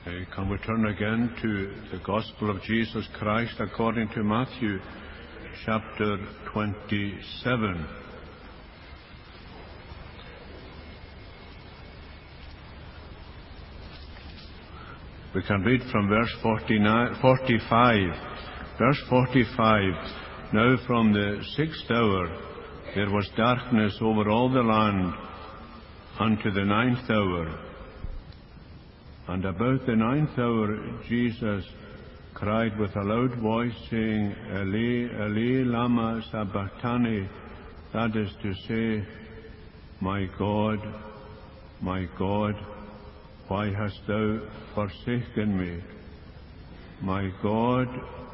Can we turn again to the Gospel of Jesus Christ according to Matthew chapter 27. We can read from verse 45. Verse 45, now from the 6th hour there was darkness over all the land unto the 9th hour. And about the 9th hour Jesus cried with a loud voice, saying, Eli, Eli, lama sabachthani, that is to say, my God, why hast thou forsaken me? My God,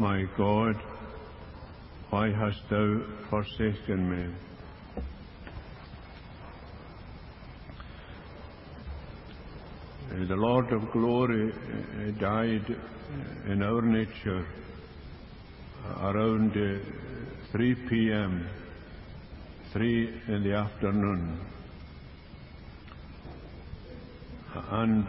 why hast thou forsaken me? The Lord of glory died in our nature around 3 p.m., 3 in the afternoon. And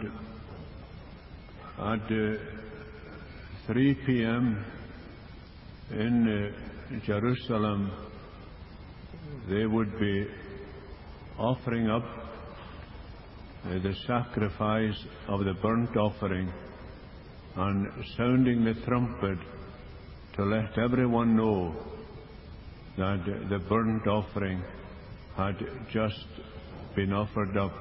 at 3 p.m. in Jerusalem, they would be offering up the sacrifice of the burnt offering and sounding the trumpet to let everyone know that the burnt offering had just been offered up.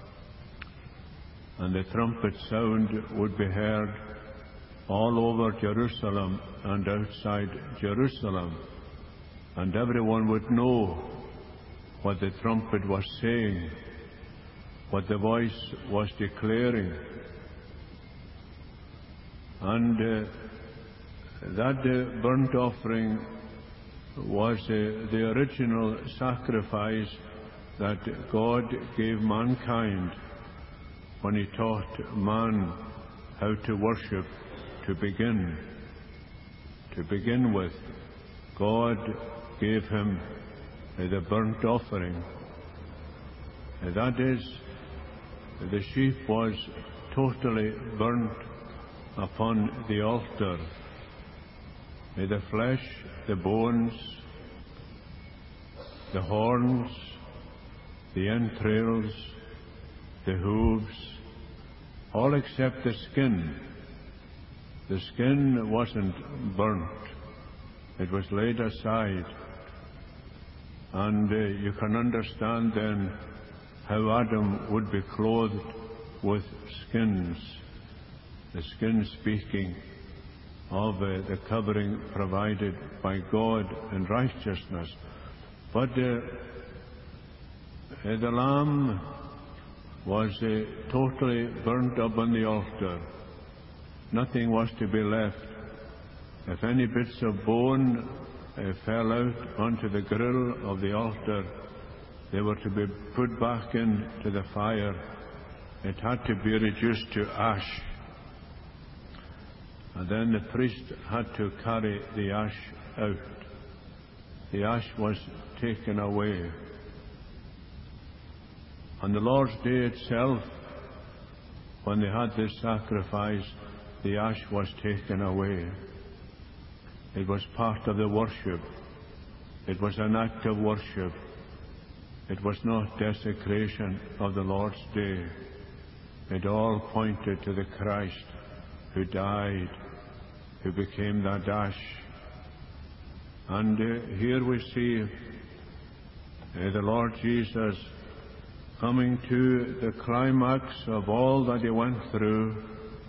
And the trumpet sound would be heard all over Jerusalem and outside Jerusalem, and everyone would know what the trumpet was saying, what the voice was declaring. And that burnt offering was the original sacrifice that God gave mankind when He taught man how to worship to begin with. God gave him the burnt offering. That is, the sheep was totally burnt upon the altar. The flesh, the bones, the horns, the entrails, the hooves, all except the skin. The skin wasn't burnt. It was laid aside. And you can understand then how Adam would be clothed with skins, the skin speaking of the covering provided by God in righteousness. But the lamb was totally burnt up on the altar. Nothing was to be left. If any bits of bone fell out onto the grill of the altar, they were to be put back into the fire. It had to be reduced to ash. And then the priest had to carry the ash out. The ash was taken away. On the Lord's Day itself, when they had this sacrifice, the ash was taken away. It was part of the worship. It was an act of worship. It was not desecration of the Lord's Day. It all pointed to the Christ who died, who became that ash. And here we see the Lord Jesus coming to the climax of all that He went through.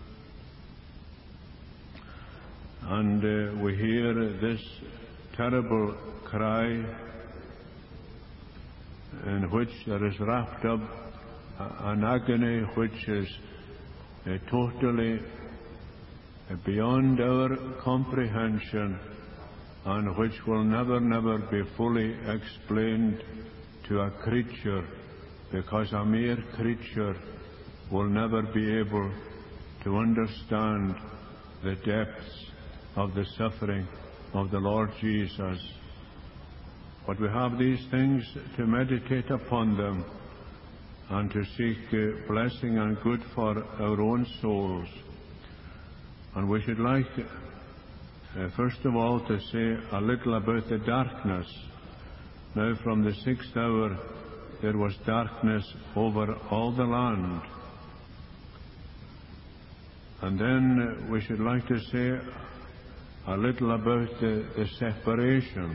And we hear this terrible cry in which there is wrapped up an agony which is totally beyond our comprehension, and which will never be fully explained to a creature, because a mere creature will never be able to understand the depths of the suffering of the Lord Jesus. But we have these things to meditate upon them and to seek blessing and good for our own souls. And we should like, first of all, to say a little about the darkness. Now, from the 6th hour, there was darkness over all the land. And then we should like to say a little about the separation.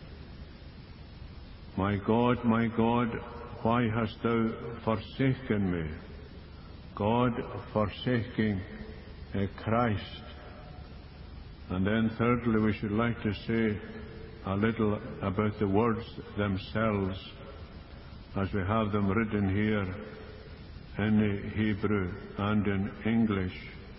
My God, why hast thou forsaken me? God forsaking Christ. And then thirdly, we should like to say a little about the words themselves, as we have them written here in Hebrew and in English.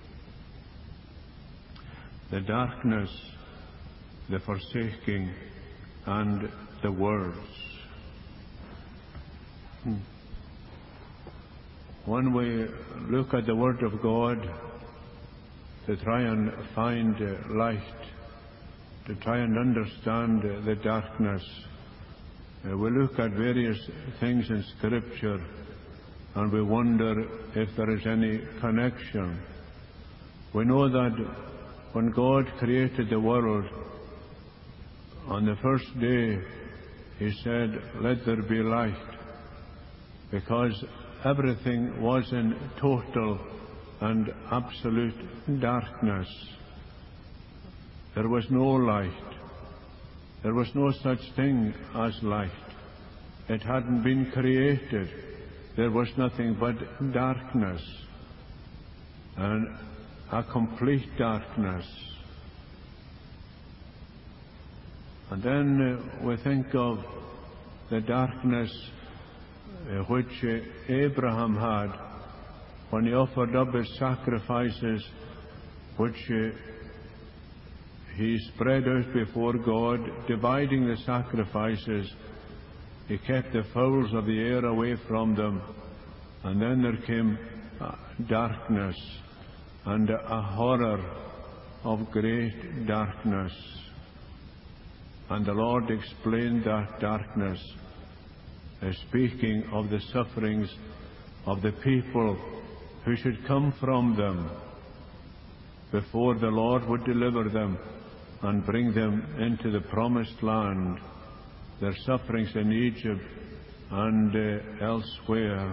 The darkness, the forsaking, and the words. When we look at the Word of God to try and find light, to try and understand the darkness, we look at various things in Scripture and we wonder if there is any connection. We know that when God created the world, on the first day He said, "Let there be light," because everything was in total and absolute darkness. There was no light. There was no such thing as light. It hadn't been created. There was nothing but darkness, and a complete darkness. And then we think of the darkness which Abraham had when he offered up his sacrifices, which he spread out before God, dividing the sacrifices. He kept the fowls of the air away from them. And then there came darkness, and a horror of great darkness. And the Lord explained that darkness, speaking of the sufferings of the people who should come from them before the Lord would deliver them and bring them into the promised land, their sufferings in Egypt and elsewhere.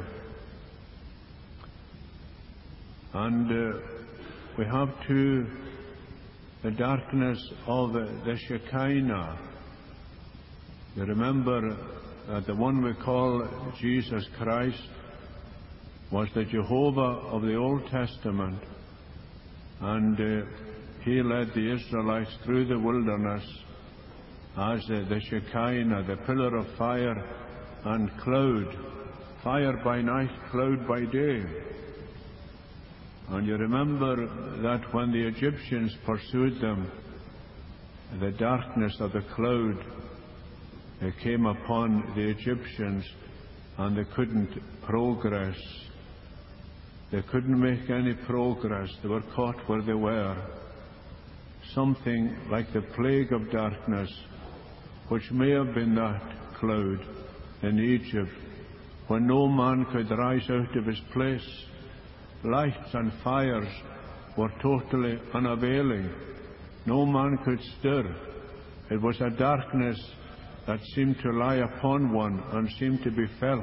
And we have too the darkness of the Shekinah. You remember that the one we call Jesus Christ was the Jehovah of the Old Testament, and He led the Israelites through the wilderness as the Shekinah, the pillar of fire and cloud, fire by night, cloud by day. And you remember that when the Egyptians pursued them, the darkness of the cloud came upon the Egyptians, and they couldn't progress. They couldn't make any progress. They were caught where they were. Something like the plague of darkness, which may have been that cloud in Egypt, when no man could rise out of his place. Lights and fires were totally unavailing. No man could stir. It was a darkness that seemed to lie upon one and seemed to be felt.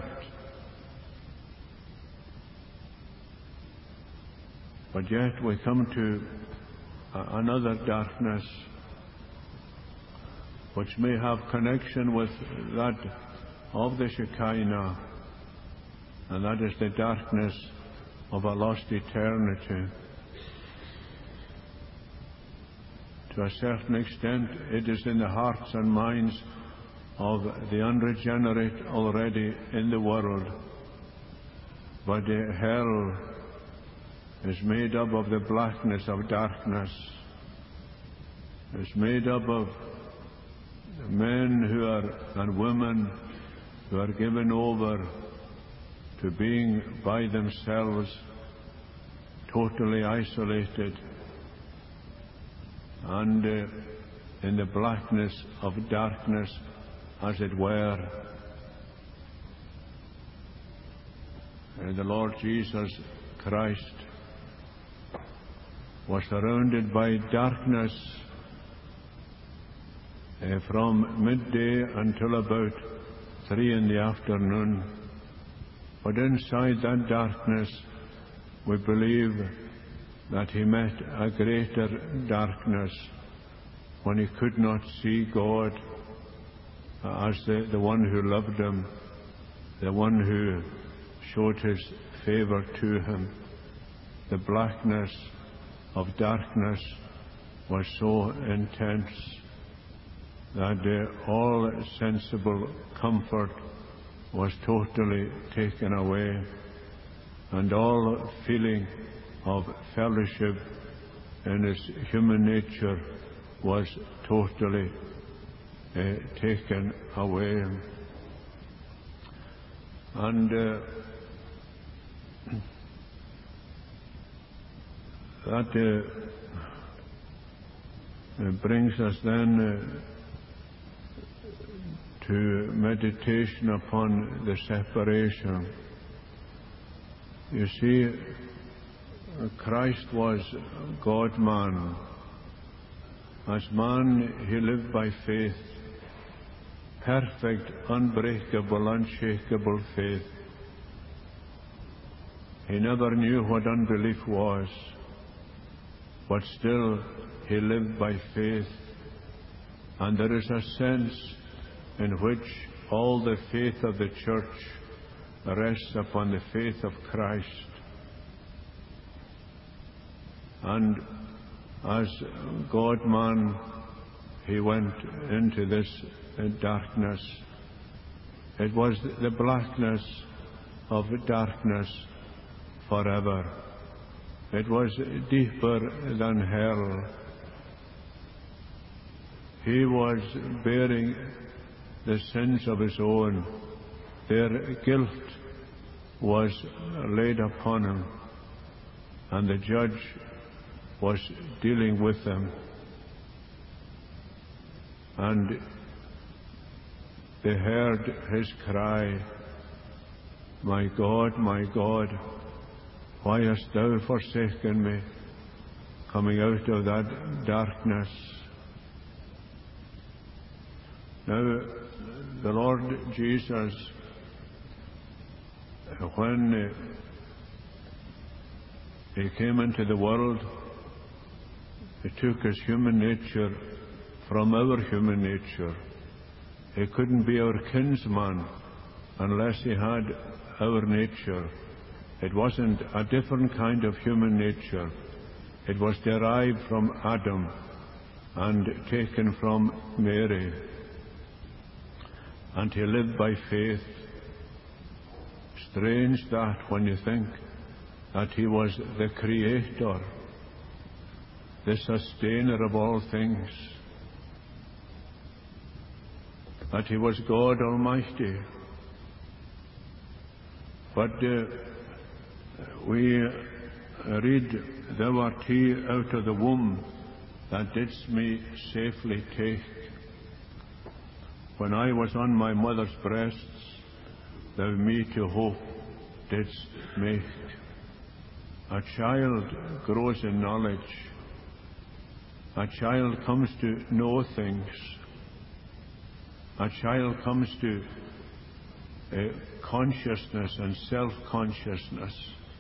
But yet we come to another darkness which may have connection with that of the Shekinah, and that is the darkness of a lost eternity. To a certain extent, it is in the hearts and minds of the unregenerate already in the world. But hell is made up of the blackness of darkness. It's made up of men and women who are given over to being by themselves, totally isolated, and in the blackness of darkness, as it were. And the Lord Jesus Christ was surrounded by darkness from midday until about 3 in the afternoon. But inside that darkness, we believe that he met a greater darkness when he could not see God as the one who loved him, the one who showed his favor to him. The blackness of darkness was so intense that all sensible comfort was totally taken away, and all feeling of fellowship in his human nature was totally taken away. And that brings us then to meditation upon the separation. You see, Christ was God-man. As man, he lived by faith, perfect, unbreakable, unshakable faith. He never knew what unbelief was, but still he lived by faith. And there is a sense in which all the faith of the church rests upon the faith of Christ. And as God-man, he went into this darkness. It was the blackness of darkness forever. It was deeper than hell. He was bearing the sins of his own. Their guilt was laid upon him, and the judge was dealing with them. And they heard his cry, my God, why hast thou forsaken me?" coming out of that darkness. Now, the Lord Jesus, when he came into the world, he took his human nature from our human nature. He couldn't be our kinsman unless he had our nature. It wasn't a different kind of human nature. It was derived from Adam and taken from Mary. And he lived by faith. Strange that, when you think that he was the Creator, the Sustainer of all things, that he was God Almighty. But we read, "Thou art he out of the womb that didst me safely take. When I was on my mother's breasts, thou me to hope didst make." A child grows in knowledge. A child comes to know things. A child comes to consciousness and self-consciousness.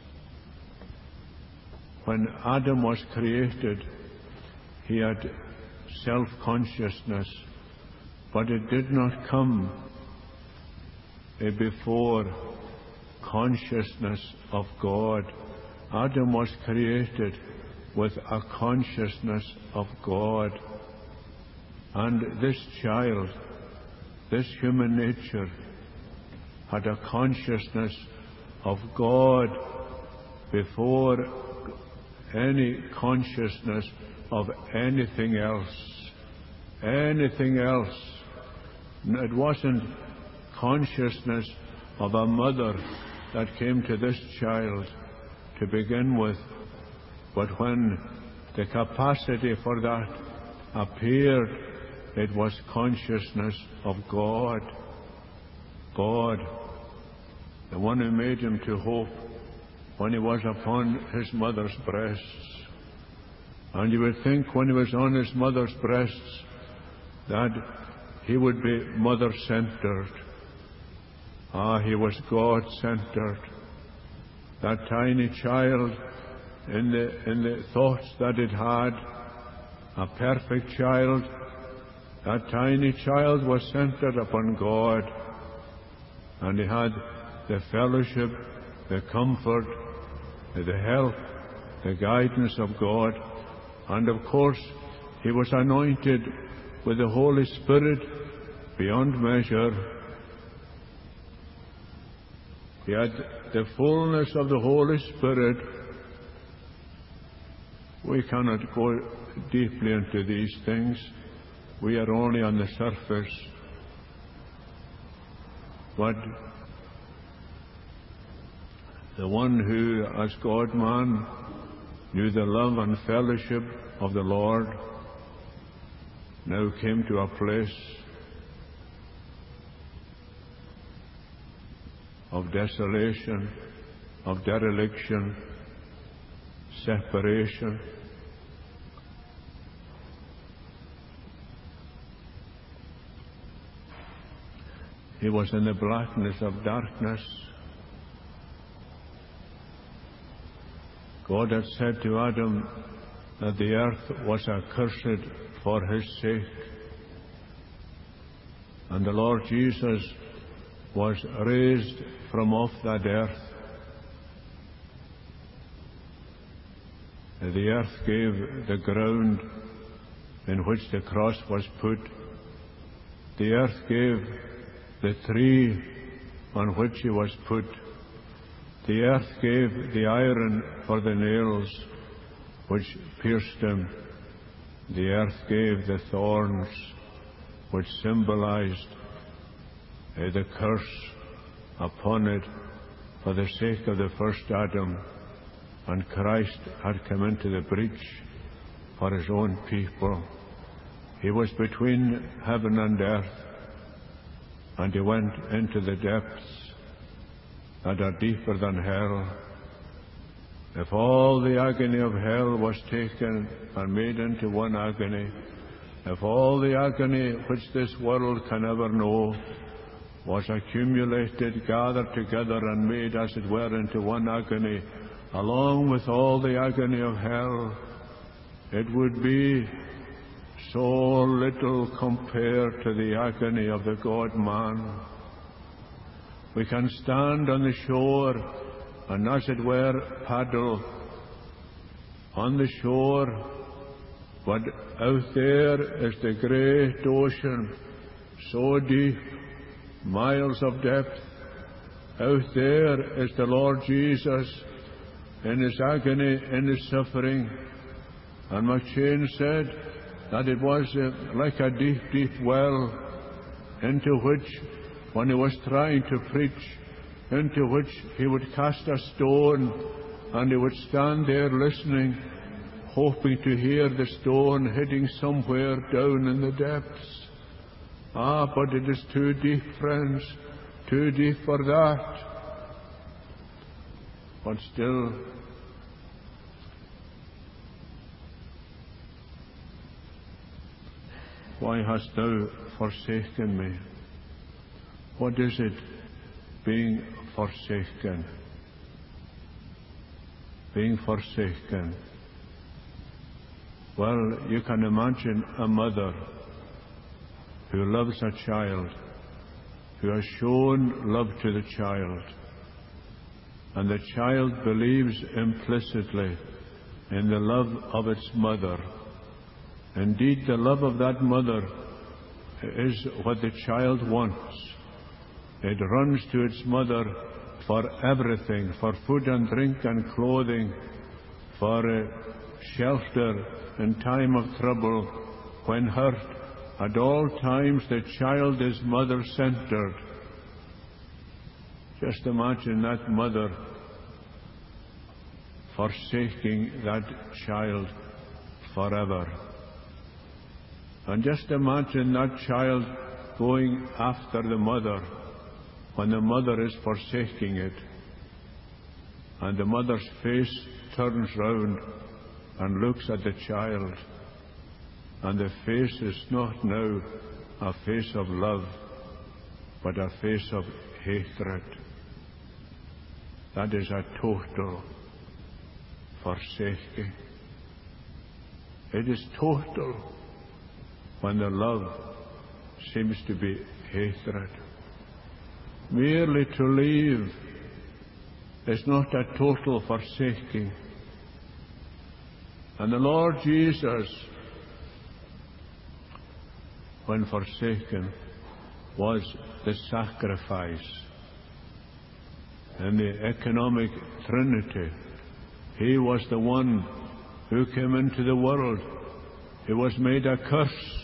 When Adam was created, he had self-consciousness, but it did not come before consciousness of God. Adam was created with a consciousness of God. And this child, this human nature, had a consciousness of God before any consciousness of anything else. Anything else. It wasn't consciousness of a mother that came to this child to begin with, but when the capacity for that appeared, it was consciousness of God. God, the one who made him to hope when he was upon his mother's breasts. And you would think when he was on his mother's breasts that he would be mother-centered. He was God-centered. That tiny child, in the thoughts that it had, a perfect child, that tiny child was centered upon God. And he had the fellowship, the comfort, the help, the guidance of God. And of course, he was anointed with the Holy Spirit beyond measure. He had the fullness of the Holy Spirit. We cannot go deeply into these things. We are only on the surface. But the one who, as God-man, knew the love and fellowship of the Lord, now came to a place of desolation, of dereliction, separation. He was in the blackness of darkness. God had said to Adam that the earth was accursed for his sake. And the Lord Jesus was raised from off that earth. The earth gave the ground in which the cross was put. The earth gave the tree on which he was put. The earth gave the iron for the nails which pierced him. The earth gave the thorns which symbolized the curse upon it for the sake of the first Adam. And Christ had come into the breach for his own people. He was between heaven and earth, and he went into the depths that are deeper than hell. If all the agony of hell was taken and made into one agony, if all the agony which this world can ever know was accumulated, gathered together and made, as it were, into one agony, along with all the agony of hell, it would be so little compared to the agony of the God-man. We can stand on the shore and, as it were, paddle on the shore, but out there is the great ocean, so deep, miles of depth. Out there is the Lord Jesus in his agony, in his suffering. And McCheyne said that it was like a deep, deep well into which, when he was trying to preach, into which he would cast a stone and he would stand there listening, hoping to hear the stone hitting somewhere down in the depths. But it is too deep, friends, too deep for that. But still, why hast thou forsaken me? What is it, being forsaken? Being forsaken. Well, you can imagine a mother who loves a child, who has shown love to the child, and the child believes implicitly in the love of its mother. Indeed, the love of that mother is what the child wants. It runs to its mother for everything, for food and drink and clothing, for shelter in time of trouble, when hurt. At all times the child is mother-centered. Just imagine that mother forsaking that child forever. And just imagine that child going after the mother when the mother is forsaking it. And the mother's face turns round and looks at the child, and the face is not now a face of love, but a face of hatred. That is a total forsaking. It is total when the love seems to be hatred. Merely to leave is not a total forsaking. And the Lord Jesus, when forsaken, was the sacrifice. In the economic Trinity, He was the one who came into the world. He was made a curse.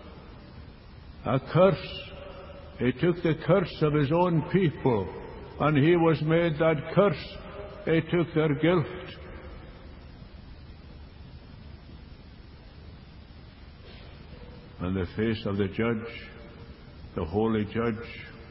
A curse. He took the curse of His own people, and He was made that curse. He took their guilt. And the face of the judge, the holy judge,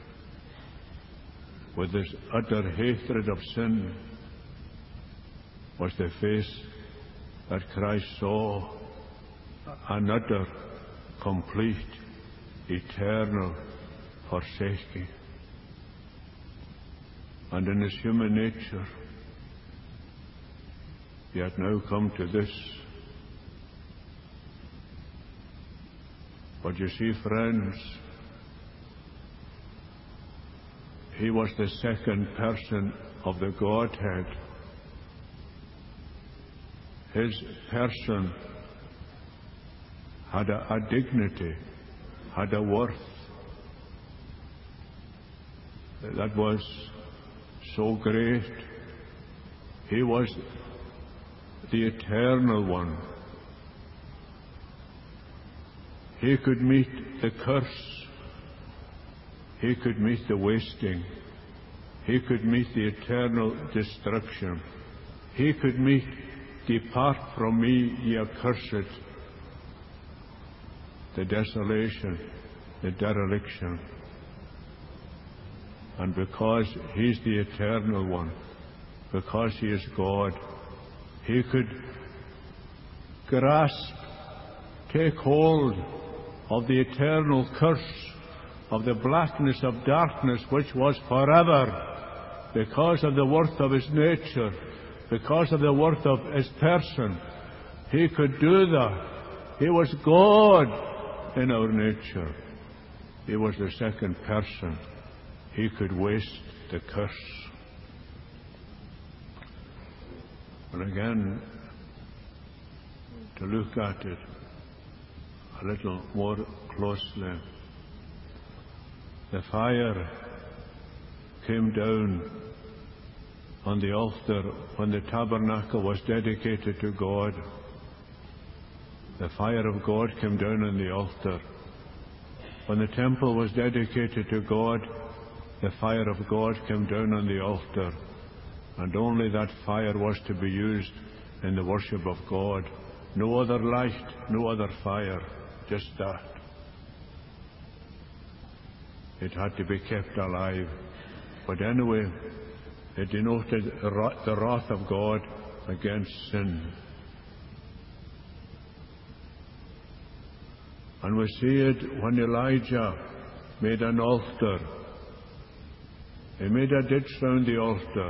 with this utter hatred of sin, was the face that Christ saw, an utter, complete, eternal forsaking. And in His human nature, He had now come to this. But you see, friends, He was the second person of the Godhead. His person had a dignity, had a worth that was so great. He was the eternal one. He could meet the curse. He could meet the wasting. He could meet the eternal destruction. He could meet, "Depart from me, ye accursed," the desolation, the dereliction. And because He's the eternal one, because He is God, He could grasp, take hold of the eternal curse of the blackness of darkness which was forever, because of the worth of His nature, because of the worth of His person. He could do that. He was God in our nature. He was the second person. He could waste the curse. And again, to look at it a little more closely, the fire came down on the altar when the tabernacle was dedicated to God. The fire of God came down on the altar. When the temple was dedicated to God, the fire of God came down on the altar, and only that fire was to be used in the worship of God. No other light, no other fire, just that. It had to be kept alive. But anyway, it denoted the wrath of God against sin. And we see it when Elijah made an altar. He made a ditch round the altar,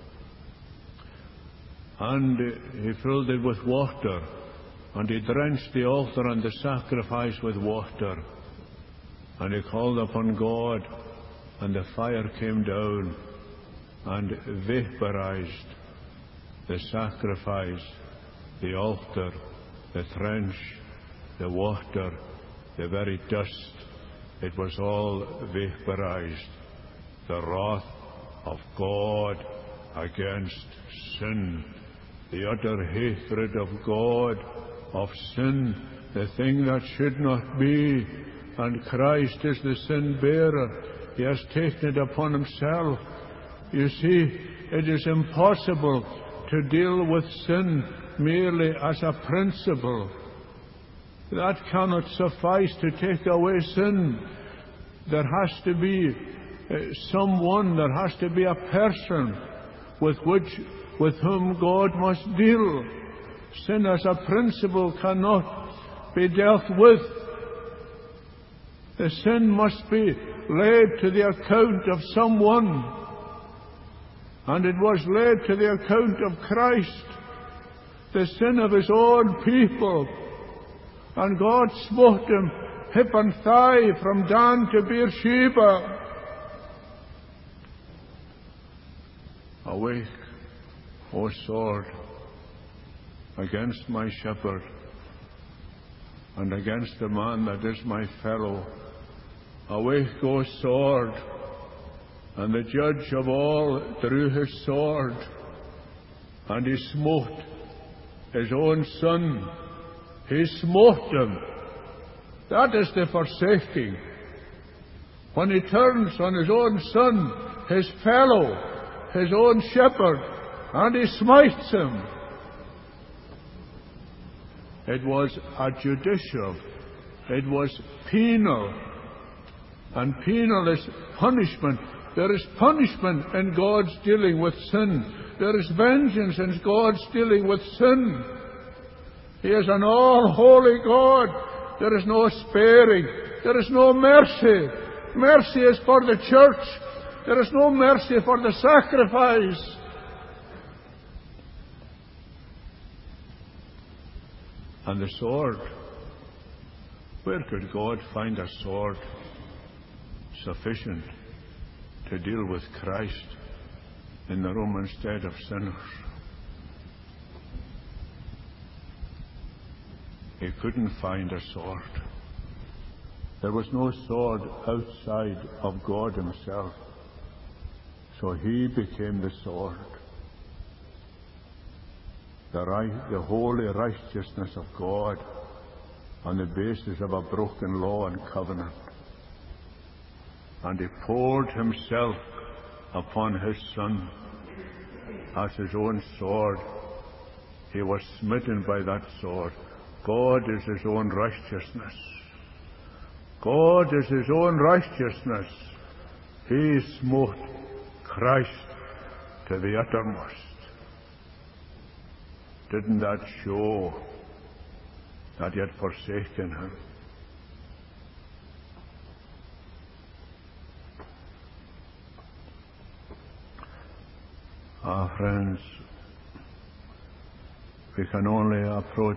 and he filled it with water, and he drenched the altar and the sacrifice with water. And he called upon God, and the fire came down and vaporized the sacrifice, the altar, the trench, the water, the very dust. It was all vaporized. The wrath of God against sin, the utter hatred of God of sin, the thing that should not be. And Christ is the sin bearer. He has taken it upon Himself. You see, it is impossible to deal with sin merely as a principle. That cannot suffice to take away sin. There has to be someone, there has to be a person with whom God must deal. sin as a principle cannot be dealt with. The sin must be laid to the account of someone, and it was laid to the account of Christ, the sin of his own people. And God smote him hip and thigh from Dan to Beersheba. Awake, O sword, against my shepherd, and against the man that is my fellow. Awake, O sword. And the judge of all drew his sword, and he smote his own son. He smote him. That is the forsaking. When he turns on his own son, his fellow, his own shepherd, and he smites him. It was a judicial. It was penal. And penal is punishment. There is punishment in God's dealing with sin. There is vengeance in God's dealing with sin. He is an all-holy God. There is no sparing. There is no mercy. Mercy is for the church. There is no mercy for the sacrifice. And the sword. Where could God find a sword sufficient to deal with Christ in the Roman stead of sinners? He couldn't find a sword. There was no sword outside of God himself. So he became the sword. The holy righteousness of God on the basis of a broken law and covenant. And he poured himself upon his Son as his own sword. He was smitten by that sword. God is his own righteousness. God is his own righteousness. He smote Christ to the uttermost. Didn't that show that he had forsaken him? Friends, we can only approach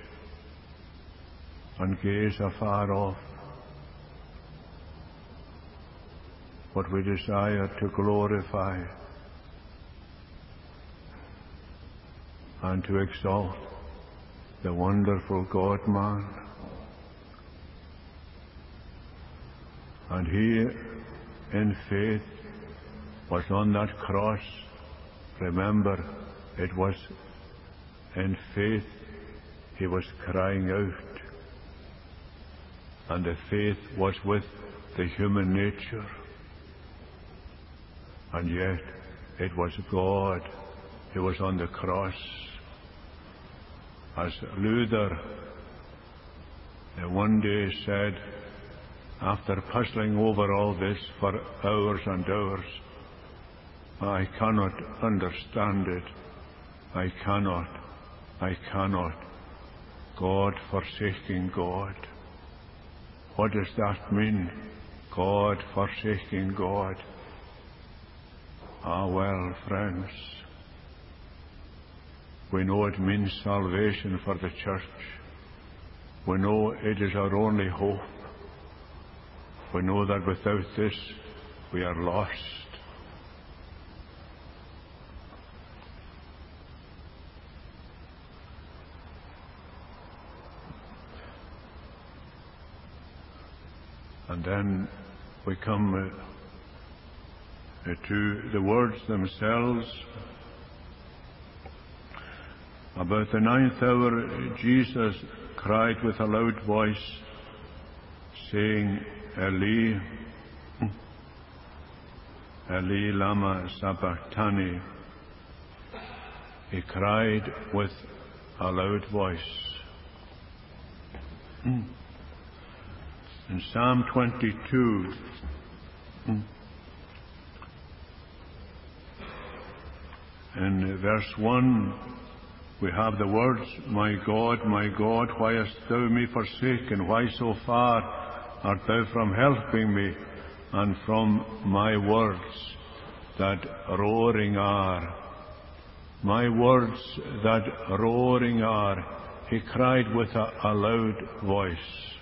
and gaze afar off what we desire to glorify and to exalt the wonderful God-man. And he, in faith, was on that cross. Remember, it was in faith he was crying out. And the faith was with the human nature. And yet, it was God who was on the cross. As Luther one day said, after puzzling over all this for hours and hours, I cannot understand it. I cannot. God forsaking God. What does that mean? God forsaking God. Well, friends, we know it means salvation for the church. We know it is our only hope. We know that without this we are lost. And then we come to the words themselves. About the 9th hour, Jesus cried with a loud voice, saying, Eli, Eli, lama sabachthani. He cried with a loud voice. In Psalm 22, in verse 1, We have the words, my God, why hast thou me forsaken? Why so far art thou from helping me? And from my words that roaring are. My words that roaring are, he cried with a loud voice.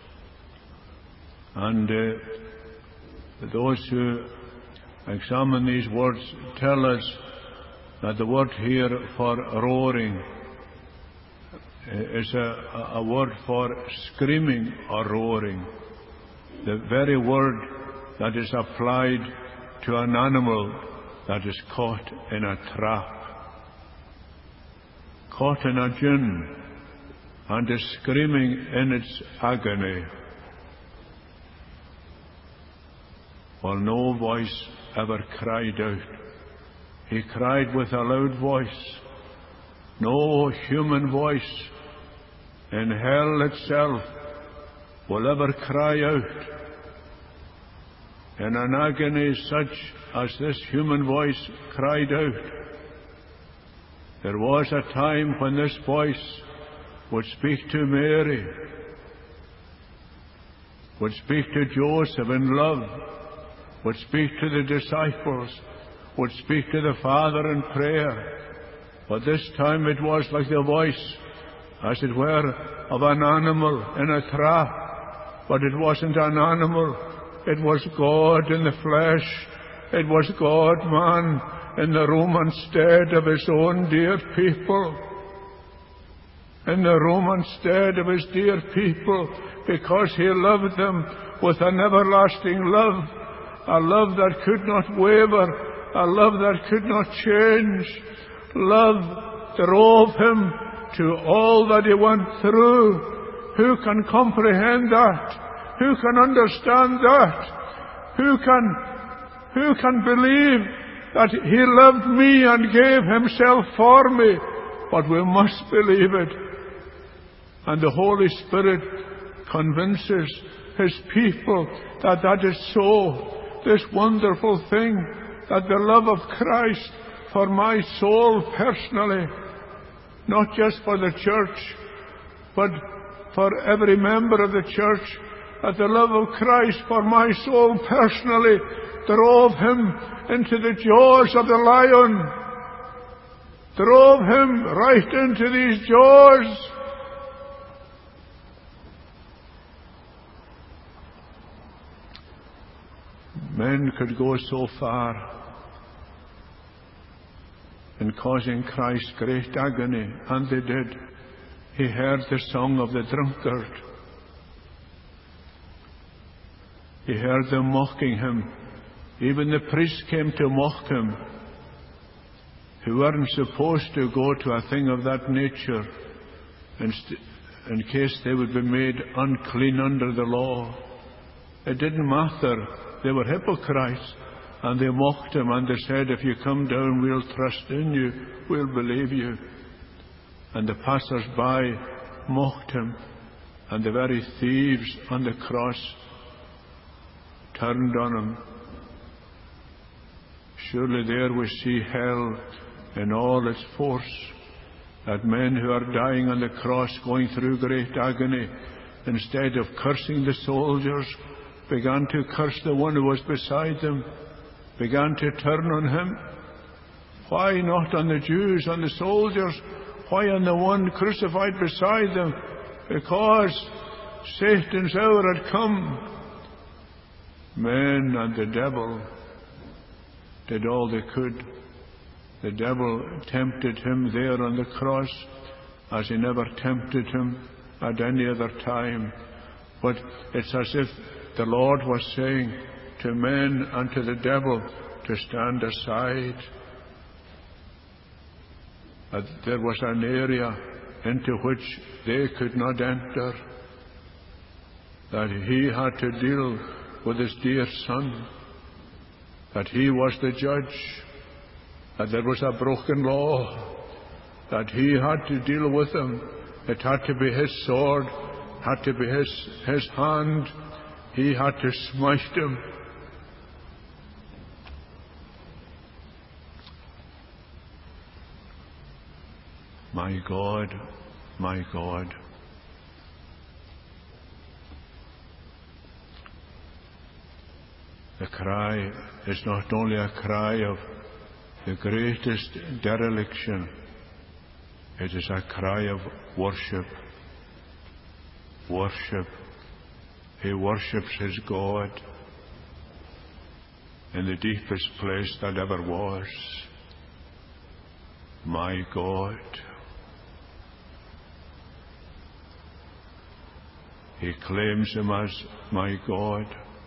And those who examine these words tell us that the word here for roaring is a word for screaming or roaring. The very word that is applied to an animal that is caught in a trap, caught in a gin, and is screaming in its agony. Well, no voice ever cried out. He cried with a loud voice. No human voice in hell itself will ever cry out in an agony such as this human voice cried out. There was a time when this voice would speak to Mary, would speak to Joseph in love, would speak to the disciples, would speak to the Father in prayer. But this time it was like the voice, as it were, of an animal in a trap. But it wasn't an animal. It was God in the flesh. It was God-man in the room instead of his own dear people. In the room instead of his dear people, because he loved them with an everlasting love, a love that could not waver, a love that could not change. Love drove him to all that he went through. Who can comprehend that? Who can understand that? Who can believe that he loved me and gave himself for me? But we must believe it. And the Holy Spirit convinces his people that that is so. This wonderful thing, that the love of Christ for my soul personally, not just for the church, but for every member of the church, that the love of Christ for my soul personally drove him into the jaws of the lion, drove him right into these jaws. Men could go so far in causing Christ great agony, and they did. He heard the song of the drunkard. He heard them mocking him. Even the priests came to mock him, who weren't supposed to go to a thing of that nature in case they would be made unclean under the law. It didn't matter. They were hypocrites, and they mocked him, and they said, if you come down, we'll trust in you, we'll believe you. And the passers-by mocked him, and the very thieves on the cross turned on him. Surely there we see hell in all its force, that men who are dying on the cross, going through great agony, instead of cursing the soldiers, began to curse the one who was beside them, began to turn on him. Why not on the Jews, on the soldiers? Why on the one crucified beside them? Because Satan's hour had come. Men and the devil did all they could. The devil tempted him there on the cross as he never tempted him at any other time. But it's as if the Lord was saying to men and to the devil to stand aside. That there was an area into which they could not enter. That he had to deal with his dear Son. That he was the judge. That there was a broken law. That he had to deal with them. It had to be his sword, had to be his hand. He had to smite them. My God, my God. The cry is not only a cry of the greatest dereliction, it is a cry of worship. Worship. He worships his God in the deepest place that ever was. My God. He claims him as my God.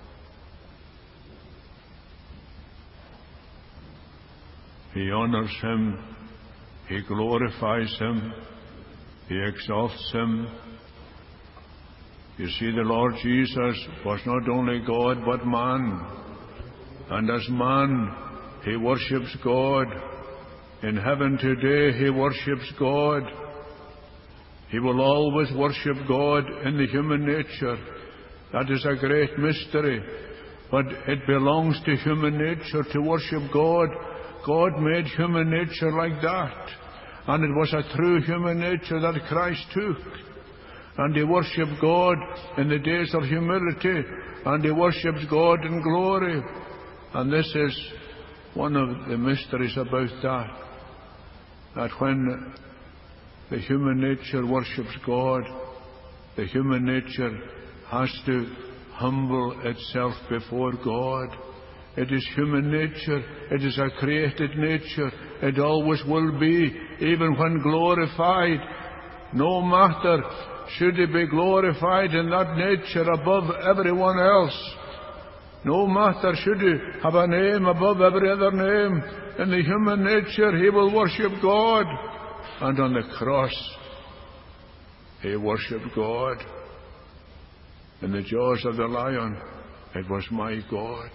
He honors him. He glorifies him. He exalts him. You see, the Lord Jesus was not only God but man. And as man, he worships God. In heaven today, he worships God. He will always worship God in the human nature. That is a great mystery. But it belongs to human nature to worship God. God made human nature like that. And it was a true human nature that Christ took. And he worshipped God in the days of humility. And he worships God in glory. And this is one of the mysteries about that. That when the human nature worships God, the human nature has to humble itself before God. It is human nature. It is a created nature. It always will be, even when glorified. No matter should he be glorified in that nature above everyone else. No matter should he have a name above every other name. In the human nature he will worship God. And on the cross he worshipped God. In the jaws of the lion, it was my God.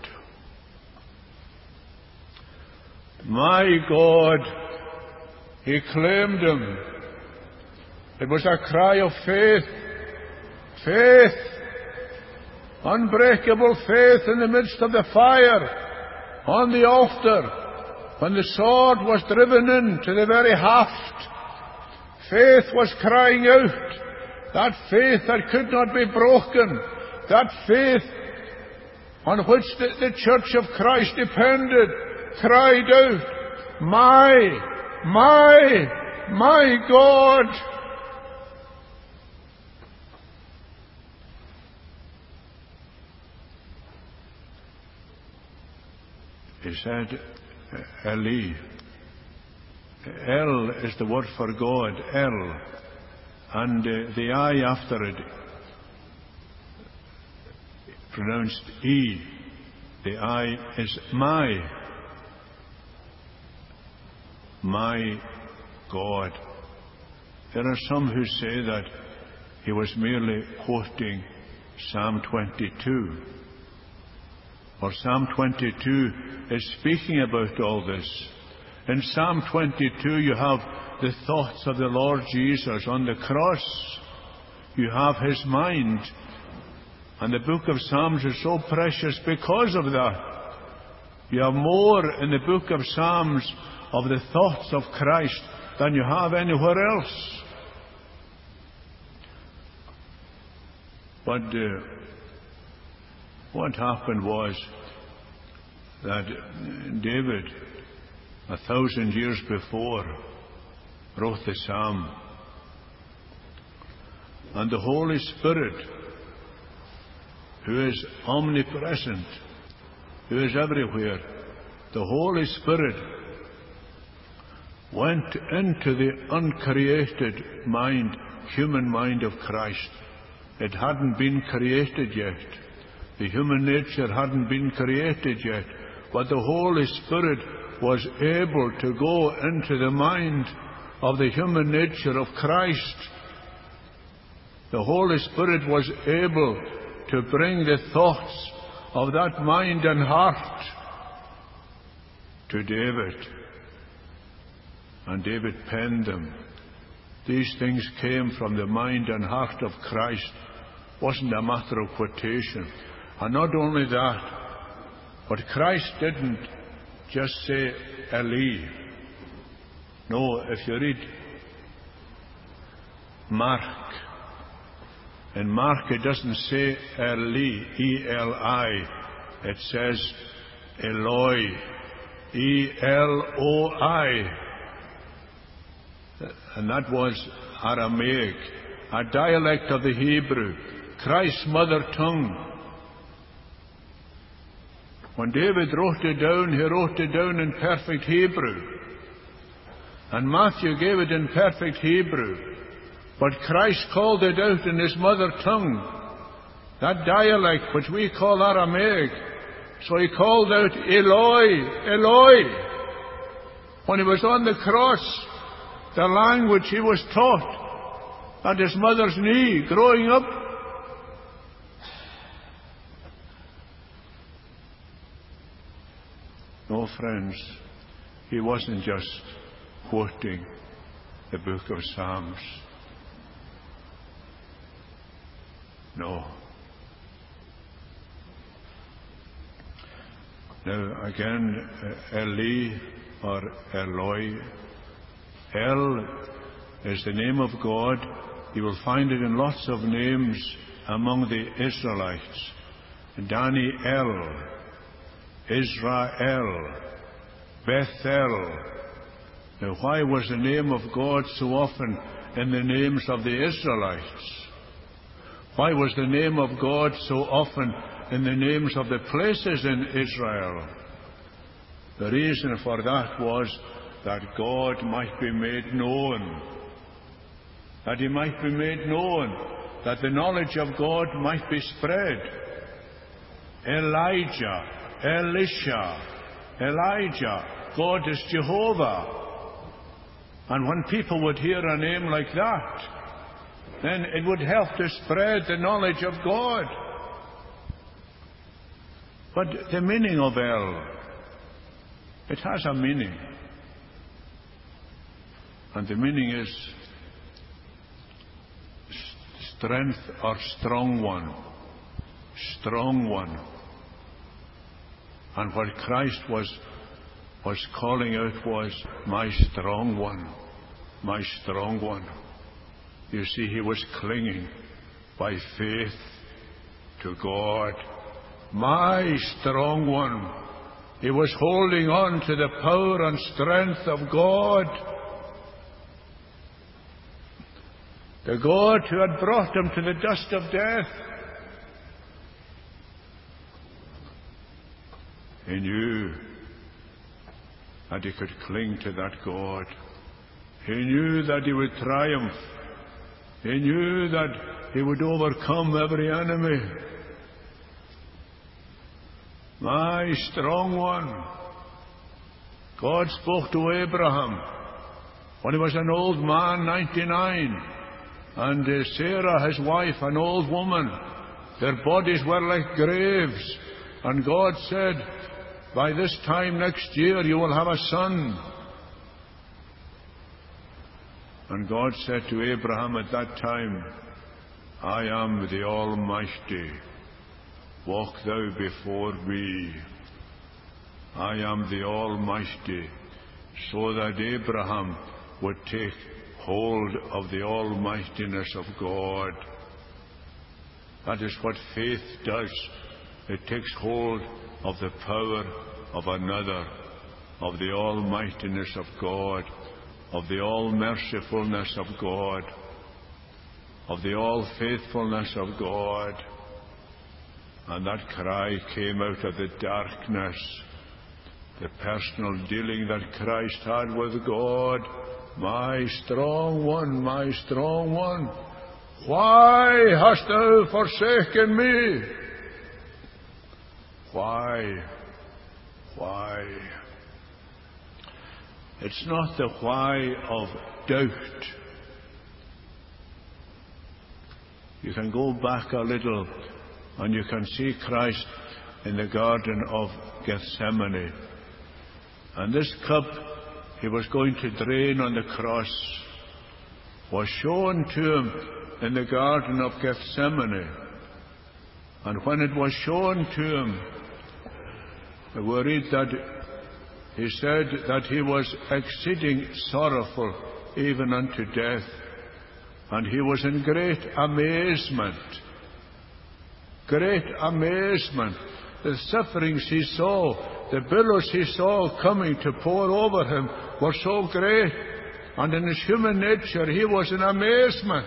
My God. He claimed him. It was a cry of faith. Faith. Unbreakable faith in the midst of the fire. On the altar. When the sword was driven into the very haft. Faith was crying out. That faith that could not be broken. That faith on which the Church of Christ depended. Cried out, my God. He said, Eli. El is the word for God, El. And the I after it, pronounced E. The I is my God. There are some who say that he was merely quoting Psalm 22. Or Psalm 22 is speaking about all this. In Psalm 22 you have the thoughts of the Lord Jesus on the cross. You have his mind. And the book of Psalms is so precious because of that. You have more in the book of Psalms of the thoughts of Christ than you have anywhere else. But what happened was that David, 1,000 years before, wrote the psalm. And the Holy Spirit, who is omnipresent, who is everywhere, the Holy Spirit went into the uncreated mind, human mind of Christ. It hadn't been created yet. The human nature hadn't been created yet. But the Holy Spirit was able to go into the mind of the human nature of Christ. The Holy Spirit was able to bring the thoughts of that mind and heart to David. And David penned them. These things came from the mind and heart of Christ. It wasn't a matter of quotation. And not only that, but Christ didn't just say Eli. No, if you read Mark. In Mark it doesn't say Eli, E-L-I. It says Eloi, E-L-O-I. And that was Aramaic, a dialect of the Hebrew, Christ's mother tongue. When David wrote it down, he wrote it down in perfect Hebrew. And Matthew gave it in perfect Hebrew. But Christ called it out in his mother tongue, that dialect which we call Aramaic. So he called out, Eloi, Eloi. When he was on the cross, the language he was taught at his mother's knee growing up. No, friends, he wasn't just quoting the book of Psalms. No. Now again, Eli or Eloi. El is the name of God. You will find it in lots of names among the Israelites. Daniel, Israel, Bethel. Now why was the name of God so often in the names of the Israelites? Why was the name of God so often in the names of the places in Israel? The reason for that was that God might be made known. That he might be made known. That the knowledge of God might be spread. Elijah, Elisha, Elijah. God is Jehovah. And when people would hear a name like that, then it would help to spread the knowledge of God. But the meaning of El, it has a meaning. And the meaning is strength or strong one. Strong one. And what Christ was calling out was, my strong one. My strong one. You see, he was clinging by faith to God. My strong one. He was holding on to the power and strength of God. The God who had brought him to the dust of death. He knew that he could cling to that God. He knew that he would triumph. He knew that he would overcome every enemy. My strong one. God spoke to Abraham when he was an old man, 99, and Sarah, his wife, an old woman. Their bodies were like graves. And God said, by this time next year you will have a son. And God said to Abraham at that time, I am the Almighty. Walk thou before me. I am the Almighty. So that Abraham would take hold of the almightiness of God. That is what faith does. It takes hold of the power of another, of the almightiness of God, of the all-mercifulness of God, of the all-faithfulness of God. And that cry came out of the darkness, the personal dealing that Christ had with God. My strong one, my strong one, why hast thou forsaken me? Why? Why? It's not the why of doubt. You can go back a little and you can see Christ in the Garden of Gethsemane. And this cup he was going to drain on the cross was shown to him in the Garden of Gethsemane. And when it was shown to him, we read that he said that he was exceeding sorrowful even unto death. And he was in great amazement. Great amazement. The sufferings he saw, the billows he saw coming to pour over him were so great. And in his human nature he was in amazement.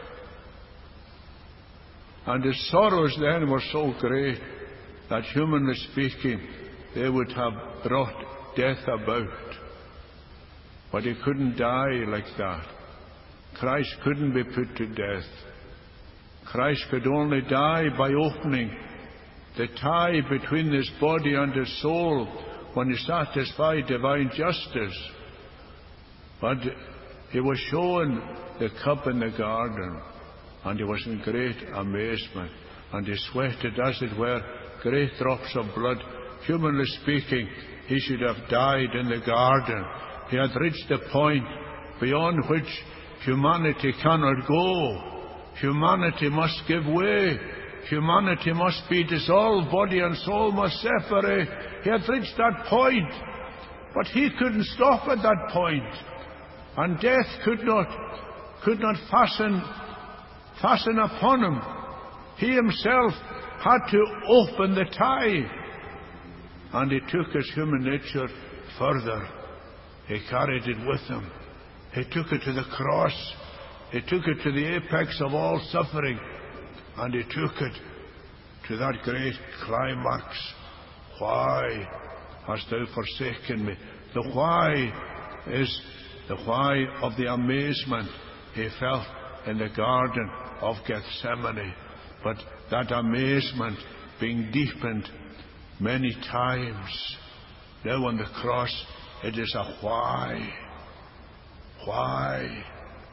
And his sorrows then were so great that, humanly speaking, they would have brought death about. But he couldn't die like that. Christ couldn't be put to death. Christ could only die by opening the tie between his body and his soul when he satisfied divine justice. But he was shown the cup in the garden, and he was in great amazement, and he sweated, as it were, great drops of blood. Humanly speaking, he should have died in the garden. He had reached a point beyond which humanity cannot go. Humanity must give way. Humanity must be dissolved. Body and soul must separate. He had reached that point, but he couldn't stop at that point. And death could not fasten upon him. He himself had to open the tie. And he took his human nature further. He carried it with him. He took it to the cross. He took it to the apex of all suffering. And he took it to that great climax. Why hast thou forsaken me? The why is the why of the amazement he felt in the Garden of Gethsemane. But that amazement being deepened many times. Now on the cross it is a why. Why?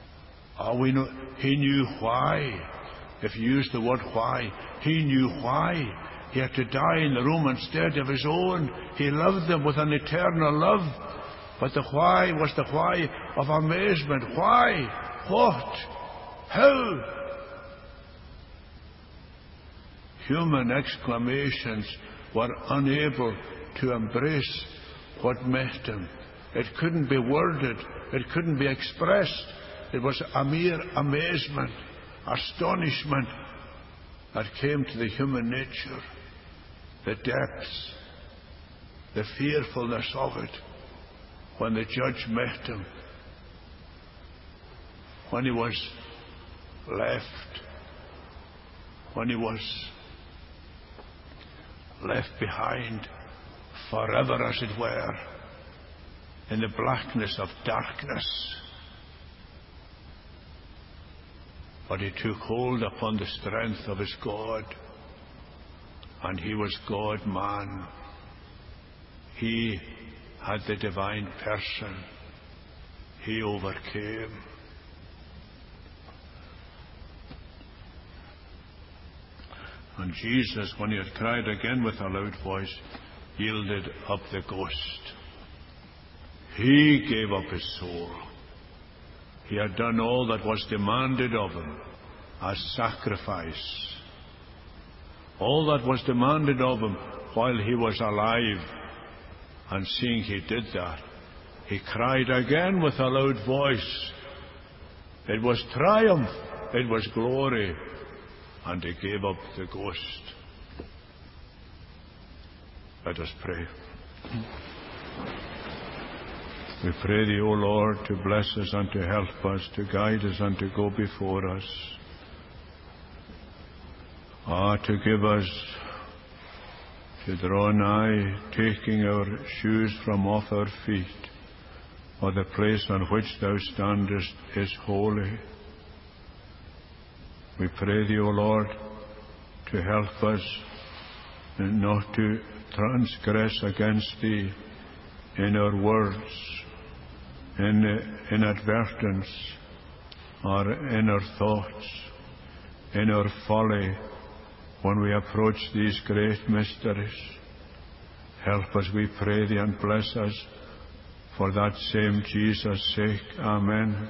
He knew why. If you use the word why, he knew why. He had to die in the room instead of his own. He loved them with an eternal love. But the why was the why of amazement. Why? What? How? Human exclamations were unable to embrace what met him. It couldn't be worded. It couldn't be expressed. It was a mere amazement, astonishment that came to the human nature. The depths, the fearfulness of it, when the judge met him, when he was left behind forever, as it were, in the blackness of darkness. But he took hold upon the strength of his God, and he was God-man. He had the divine person. He overcame. And Jesus, when he had cried again with a loud voice, yielded up the ghost. He gave up his soul. He had done all that was demanded of him as sacrifice. All that was demanded of him while he was alive. And seeing he did that, he cried again with a loud voice. It was triumph. It was glory. And he gave up the ghost. Let us pray. We pray thee, O Lord, to bless us and to help us, to guide us and to go before us. To give us, to draw nigh, taking our shoes from off our feet, for the place on which thou standest is holy. We pray thee, O Lord, to help us not to transgress against thee in our words, in inadvertence, or in our thoughts, in our folly, when we approach these great mysteries. Help us, we pray thee, and bless us for that same Jesus' sake. Amen.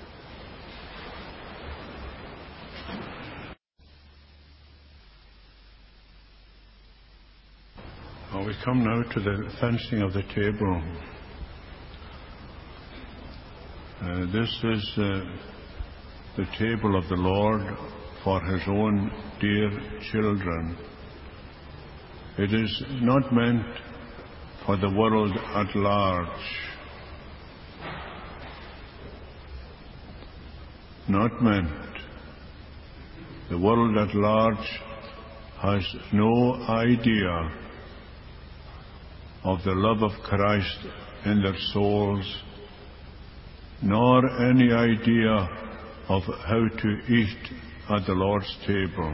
We come now to the fencing of the table. This is the table of the Lord for his own dear children. It is not meant for the world at large. Not meant. The world at large has no idea of the love of Christ in their souls, nor any idea of how to eat at the Lord's table.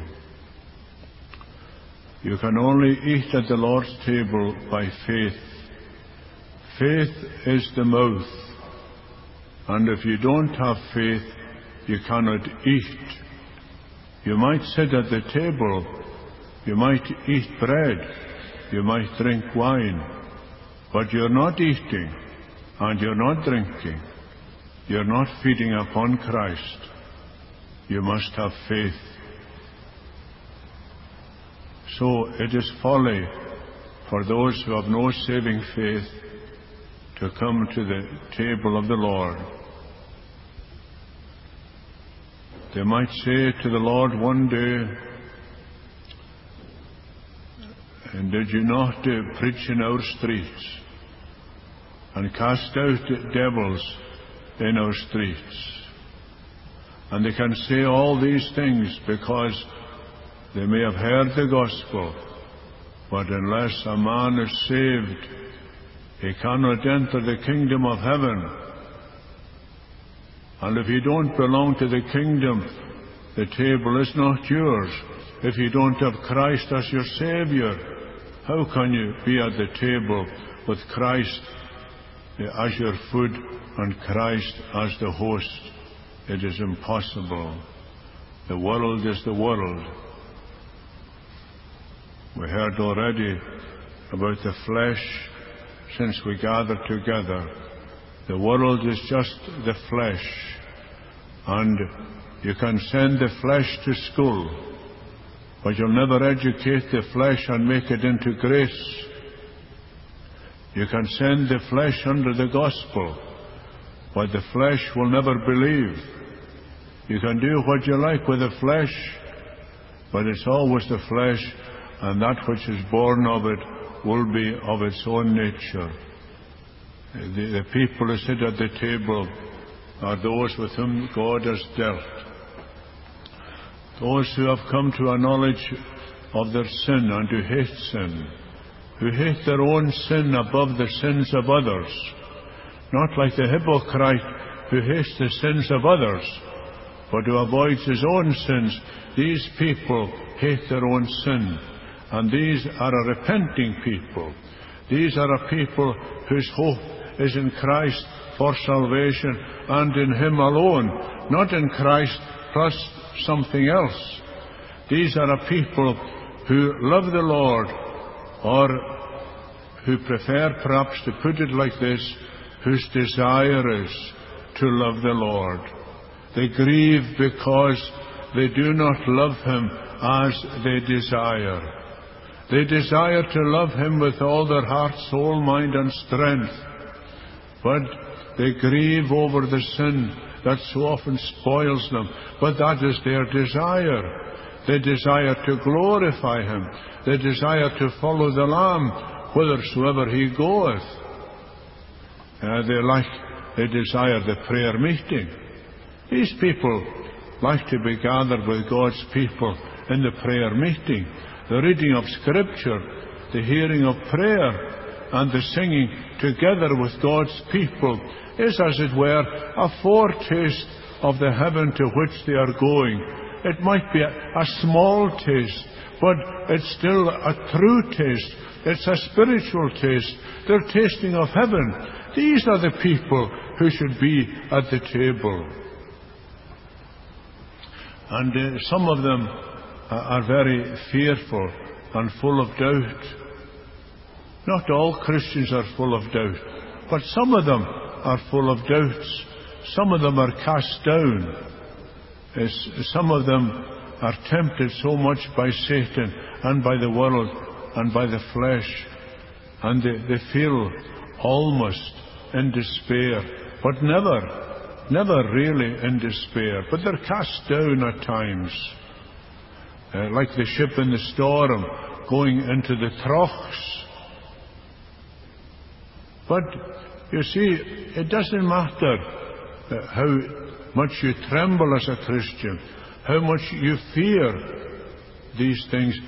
You can only eat at the Lord's table by faith. Faith is the mouth, and if you don't have faith, you cannot eat. You might sit at the table, you might eat bread, you might drink wine, but you're not eating and you're not drinking. You're not feeding upon Christ. You must have faith. So it is folly for those who have no saving faith to come to the table of the Lord. They might say to the Lord one day, "And did you not preach in our streets and cast out devils in our streets?" And they can say all these things because they may have heard the gospel, but unless a man is saved, he cannot enter the kingdom of heaven. And if you don't belong to the kingdom, the table is not yours. If you don't have Christ as your Savior, how can you be at the table with Christ as your food and Christ as the host? It is impossible. The world is the world. We heard already about the flesh since we gathered together. The world is just the flesh, and you can send the flesh to school, but you'll never educate the flesh and make it into grace. You can send the flesh under the gospel, but the flesh will never believe. You can do what you like with the flesh, but it's always the flesh, and that which is born of it will be of its own nature. The people who sit at the table are those with whom God has dealt. Those who have come to a knowledge of their sin and who hate sin, who hate their own sin above the sins of others, not like the hypocrite who hates the sins of others, but who avoids his own sins. These people hate their own sin, and these are a repenting people. These are a people whose hope is in Christ for salvation, and in Him alone, not in Christ plus something else. These are a people who love the Lord, or who prefer perhaps to put it like this, whose desire is to love the Lord. They grieve because they do not love Him as they desire. They desire to love Him with all their heart, soul, mind, and strength, but they grieve over the sin that so often spoils them. But that is their desire. They desire to glorify Him. They desire to follow the Lamb whithersoever He goeth. They desire the prayer meeting. These people like to be gathered with God's people in the prayer meeting. The reading of Scripture, the hearing of prayer, and the singing together with God's people is, as it were, a foretaste of the heaven to which they are going. It might be a small taste, but it's still a true taste. It's a spiritual taste. They're tasting of heaven. These are the people who should be at the table. And some of them are very fearful and full of doubt. Not all Christians are full of doubt, but some of them are full of doubts. Some of them are cast down. Some of them are tempted so much by Satan and by the world and by the flesh, and they feel almost in despair, but never never really in despair, but they're cast down at times, like the ship in the storm going into the troughs. But you see, it doesn't matter how much you tremble as a Christian, how much you fear these things.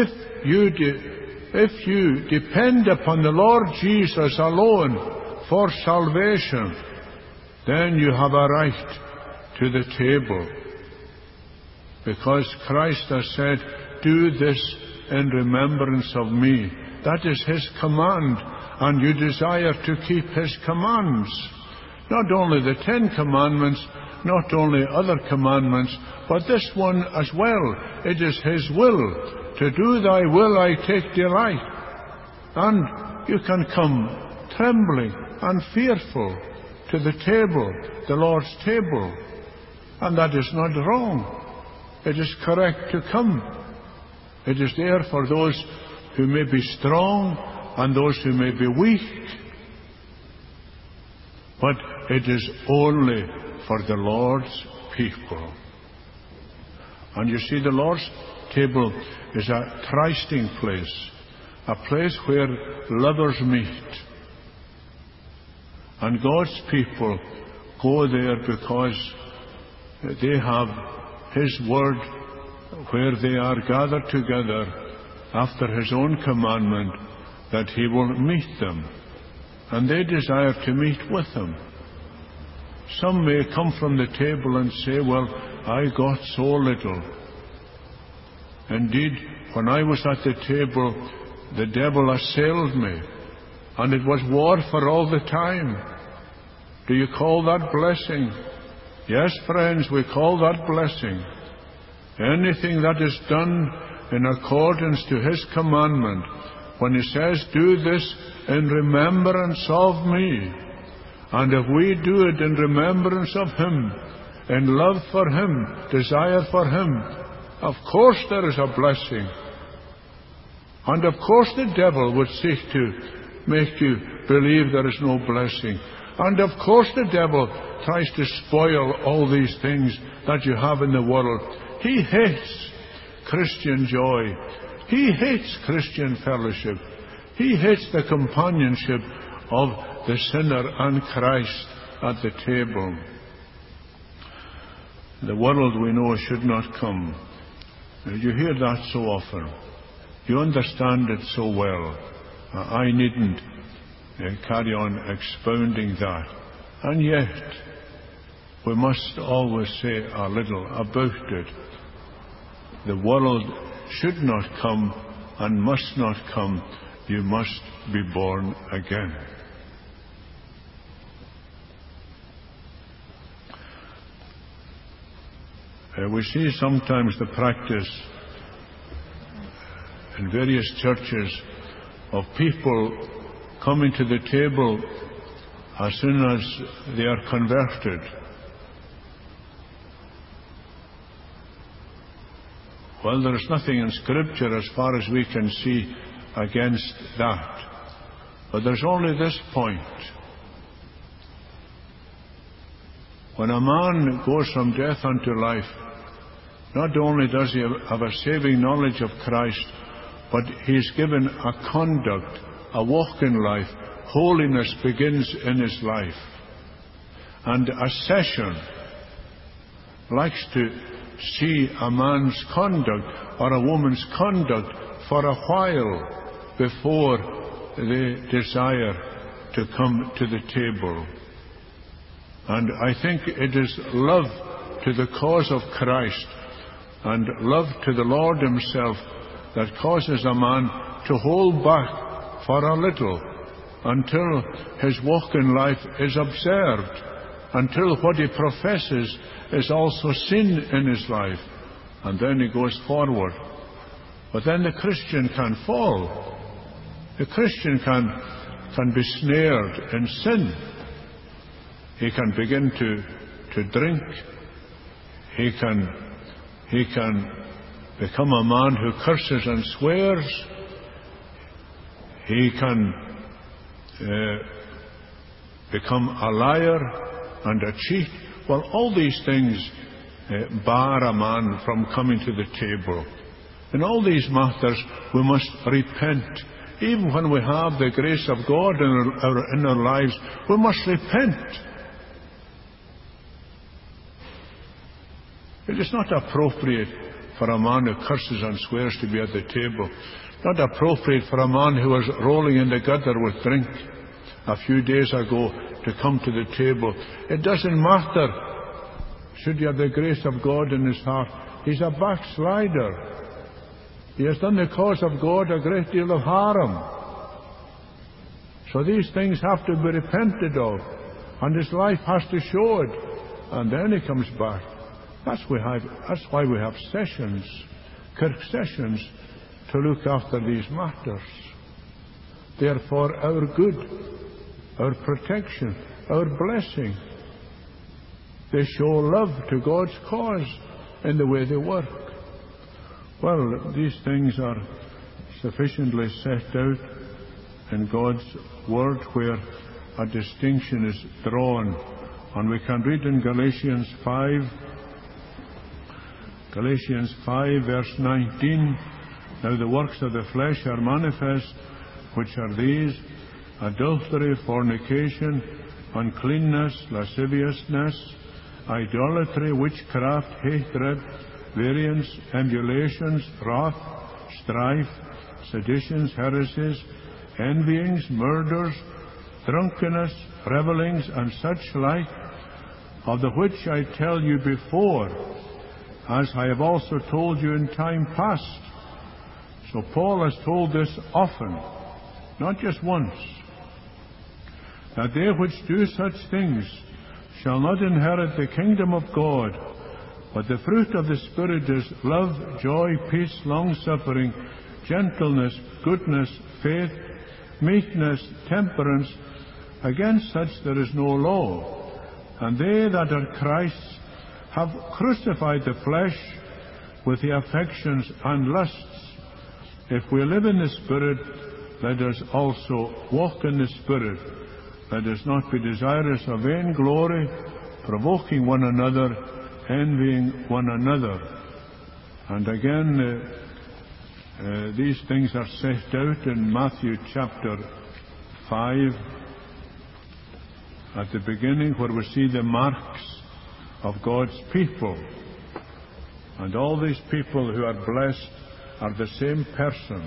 If you depend upon the Lord Jesus alone for salvation, then you have a right to the table. Because Christ has said, "Do this in remembrance of me." That is His command, and you desire to keep His commands. Not only the 10 Commandments, not only other commandments, but this one as well. It is His will. To do thy will I take delight. And you can come trembling and fearful to the table, the Lord's table. And that is not wrong. It is correct to come. It is there for those who may be strong and those who may be weak. But it is only for the Lord's people. And you see, the Lord's table is a trysting place, a place where lovers meet. And God's people go there because they have His word, where they are gathered together after His own commandment that He will meet them. And they desire to meet with Him. Some may come from the table and say, "Well, I got so little. Indeed, when I was at the table, the devil assailed me, and it was war for all the time." Do you call that blessing? Yes, friends, we call that blessing. Anything that is done in accordance to His commandment, when He says, "Do this in remembrance of me," and if we do it in remembrance of Him, in love for Him, desire for Him, of course there is a blessing. And of course the devil would seek to make you believe there is no blessing. And of course the devil tries to spoil all these things that you have in the world. He hates Christian joy. He hates Christian fellowship. He hates the companionship of the sinner and Christ at the table. The world, we know, should not come. You hear that so often. You understand it so well. I needn't carry on expounding that. And yet, we must always say a little about it. The world should not come and must not come. You must be born again. We see sometimes the practice in various churches of people coming to the table as soon as they are converted. Well, there is nothing in Scripture as far as we can see against that. But there's only this point. When a man goes from death unto life, not only does he have a saving knowledge of Christ, but he is given a conduct, a walk in life. Holiness begins in his life. And a session likes to see a man's conduct or a woman's conduct for a while before they desire to come to the table. And I think it is love to the cause of Christ and love to the Lord Himself that causes a man to hold back for a little until his walk in life is observed, until what he professes is also seen in his life, and then he goes forward. But then the Christian can fall. The Christian can be snared in sin. He can begin to drink. He can become a man who curses and swears. He can become a liar and a cheat. Well, all these things bar a man from coming to the table. In all these matters, we must repent. Even when we have the grace of God in our lives, we must repent. It is not appropriate for a man who curses and swears to be at the table. Not appropriate for a man who was rolling in the gutter with drink a few days ago to come to the table. It doesn't matter. Should he have the grace of God in his heart, he's a backslider. He has done the cause of God a great deal of harm. So these things have to be repented of, and his life has to show it, and then he comes back. That's why we have sessions, Kirk sessions, to look after these matters. They are for our good, our protection, our blessing. They show love to God's cause in the way they work. Well, these things are sufficiently set out in God's Word where a distinction is drawn. And we can read in Galatians 5 verse 19, "Now the works of the flesh are manifest, which are these: adultery, fornication, uncleanness, lasciviousness, idolatry, witchcraft, hatred, variance, emulations, wrath, strife, seditions, heresies, envyings, murders, drunkenness, revellings, and such like, of the which I tell you before, as I have also told you in time past." So Paul has told this often, not just once, "that they which do such things shall not inherit the kingdom of God. But the fruit of the Spirit is love, joy, peace, long-suffering, gentleness, goodness, faith, meekness, temperance. Against such there is no law. And they that are Christ's have crucified the flesh with the affections and lusts. If we live in the Spirit, let us also walk in the Spirit. Let us not be desirous of vainglory, provoking one another, envying one another." And again, these things are set out in Matthew chapter 5, at the beginning, where we see the marks of God's people. And all these people who are blessed are the same person.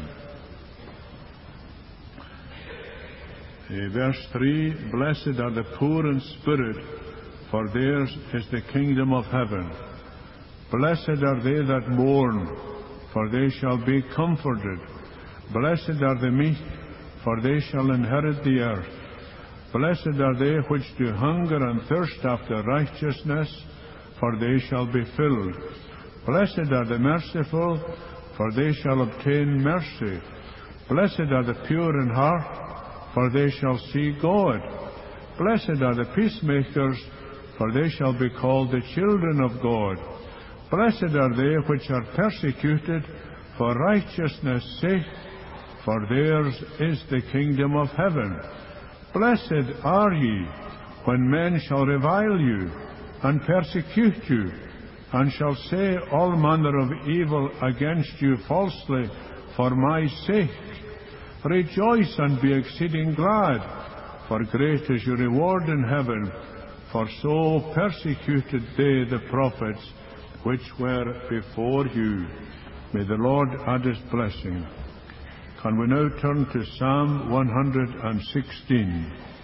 Verse 3, "Blessed are the poor in spirit, for theirs is the kingdom of heaven. Blessed are they that mourn, for they shall be comforted. Blessed are the meek, for they shall inherit the earth. Blessed are they which do hunger and thirst after righteousness, for they shall be filled. Blessed are the merciful, for they shall obtain mercy. Blessed are the pure in heart, for they shall see God. Blessed are the peacemakers, for they shall be called the children of God. Blessed are they which are persecuted for righteousness' sake, for theirs is the kingdom of heaven. Blessed are ye when men shall revile you and persecute you, and shall say all manner of evil against you falsely for my sake. Rejoice and be exceeding glad, for great is your reward in heaven, for so persecuted they the prophets which were before you." May the Lord add his blessing. Can we now turn to Psalm 116?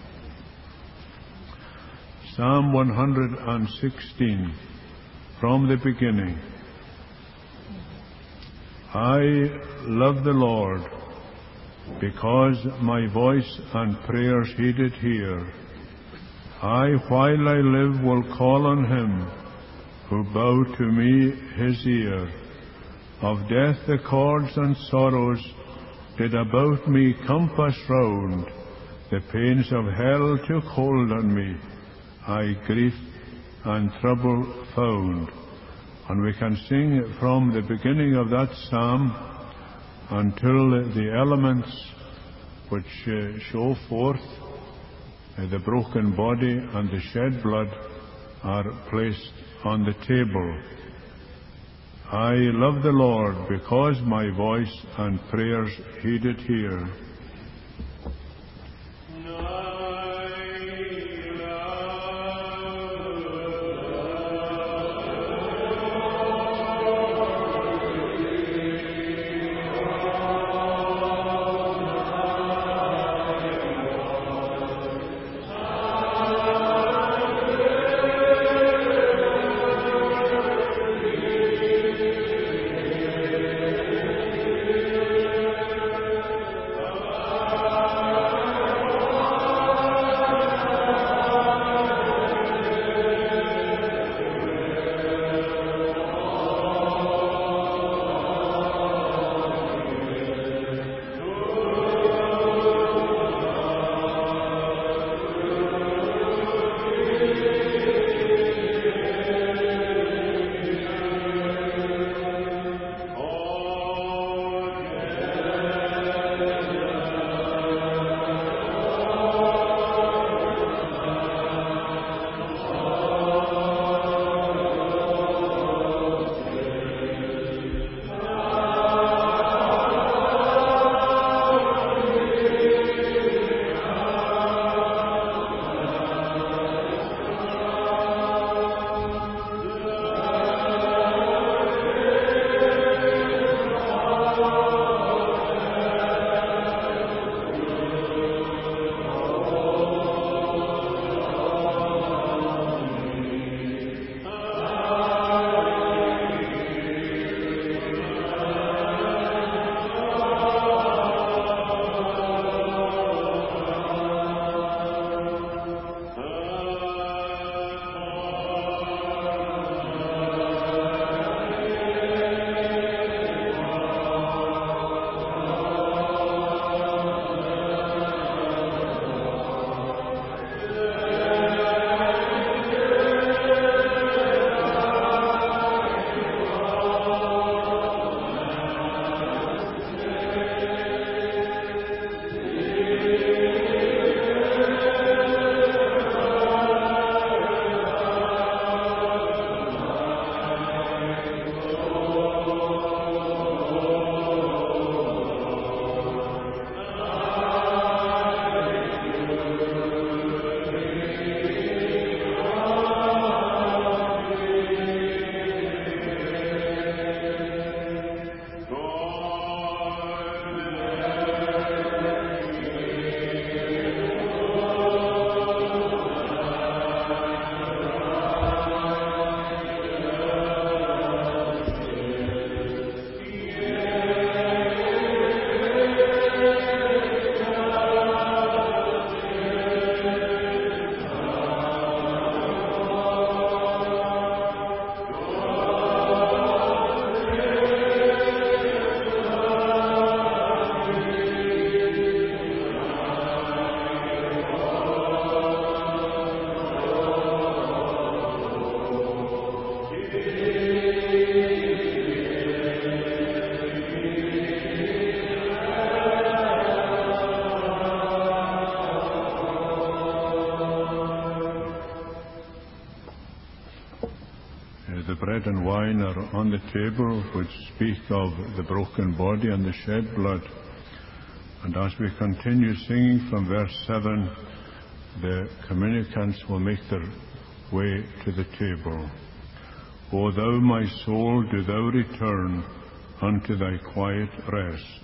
Psalm 116, from the beginning. "I love the Lord, because my voice and prayers he did hear. I, while I live, will call on him, who bow to me his ear. Of death the cords and sorrows did about me compass round. The pains of hell took hold on me. I grief and trouble found." And we can sing from the beginning of that psalm until the elements which show forth the broken body and the shed blood are placed on the table. I love the Lord because my voice and prayers he did hear. The bread and wine are on the table, which speak of the broken body and the shed blood. And as we continue singing from verse 7, the communicants will make their way to the table. O thou, my soul, do thou return unto thy quiet rest.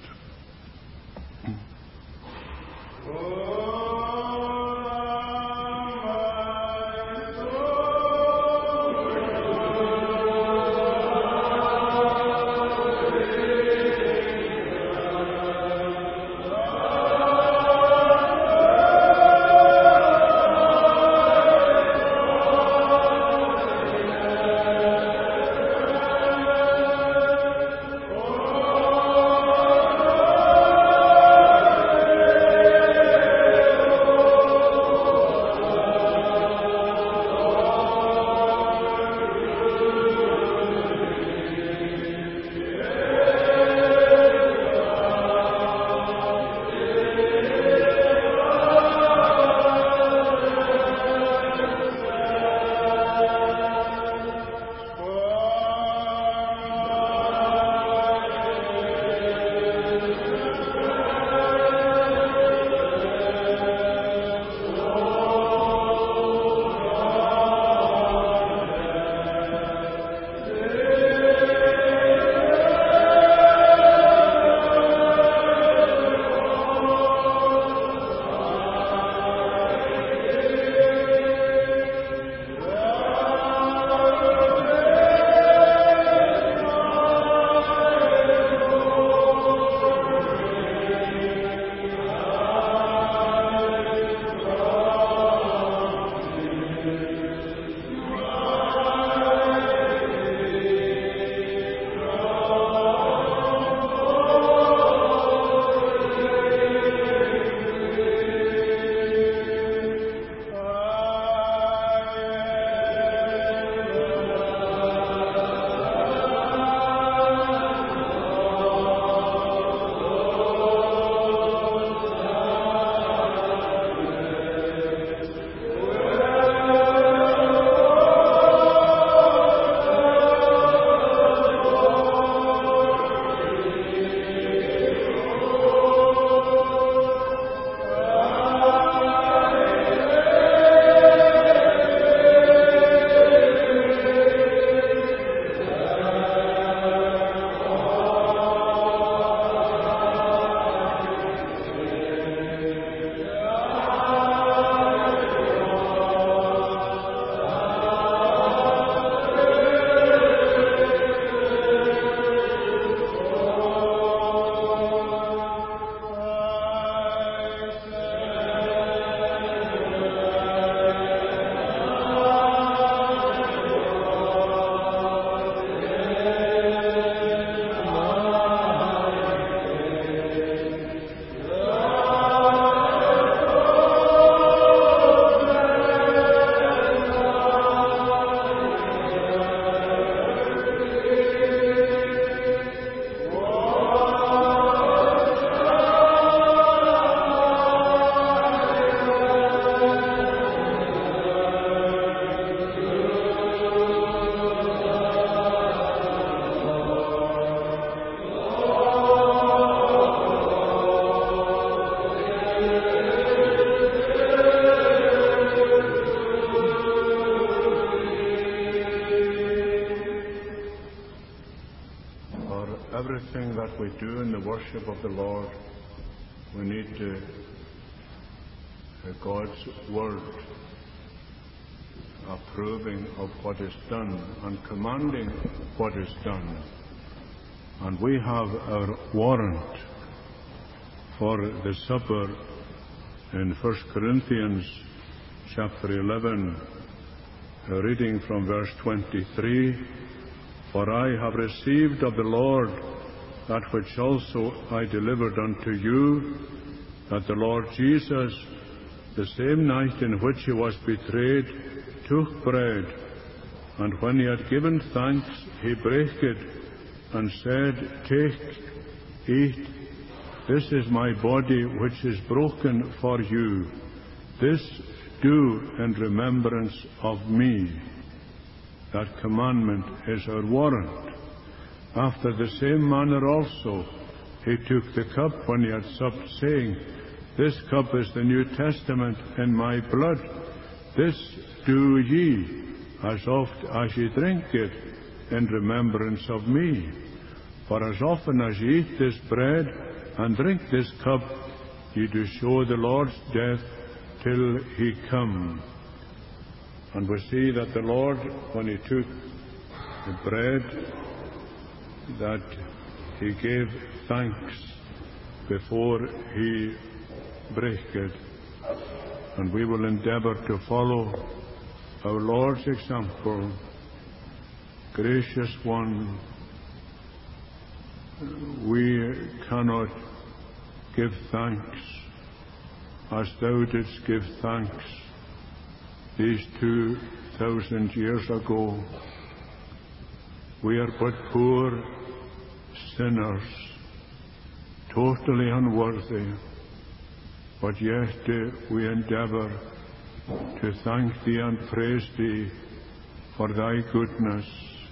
for everything that we do in the worship of the Lord, we need God's Word approving of what is done and commanding what is done. And we have our warrant for the supper in 1 Corinthians chapter 11, reading from verse 23. For I have received of the Lord that which also I delivered unto you, that the Lord Jesus, the same night in which he was betrayed, took bread, and when he had given thanks, he brake it, and said, Take, eat, this is my body which is broken for you. This do in remembrance of me. That commandment is our warrant. After the same manner also he took the cup when he had supped, saying, This cup is the New Testament in my blood. This do ye, as oft as ye drink it, in remembrance of me. For as often as ye eat this bread and drink this cup, ye do show the Lord's death till he come. And we see that the Lord, when he took the bread, that he gave thanks before he brake it. And we will endeavor to follow our Lord's example. Gracious One, we cannot give thanks as thou didst give thanks these 2,000 years ago. We are but poor sinners, totally unworthy, but yet we endeavor to thank thee and praise thee for thy goodness.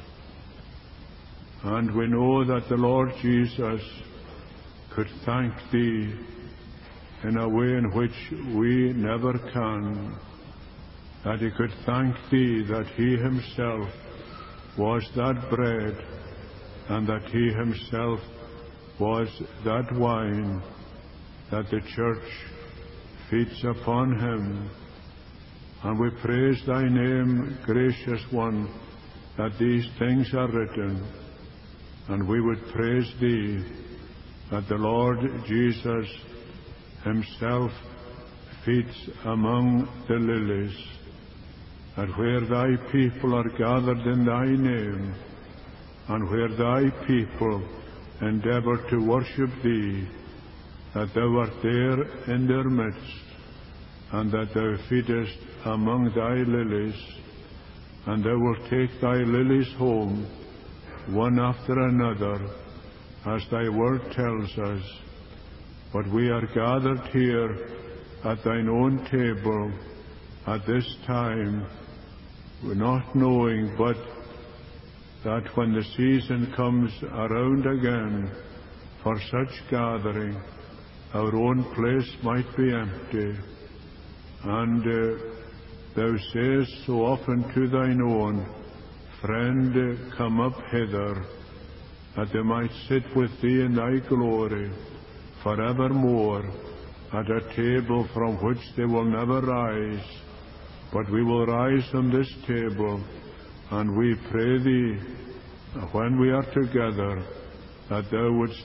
And we know that the Lord Jesus could thank thee in a way in which we never can, that he could thank thee that he himself was that bread, and that he himself was that wine, that the church feeds upon him. And we praise thy name, gracious One, that these things are written. And we would praise thee that the Lord Jesus himself feeds among the lilies, that where thy people are gathered in thy name, and where thy people endeavor to worship thee, that thou art there in their midst, and that thou feedest among thy lilies, and thou wilt take thy lilies home, one after another, as thy word tells us. But we are gathered here at thine own table at this time, not knowing but that when the season comes around again for such gathering, our own place might be empty. And thou sayest so often to thine own, Friend, come up hither, that they might sit with thee in thy glory forevermore at a table from which they will never rise. But we will rise from this table, and we pray thee, when we are together, that thou wouldst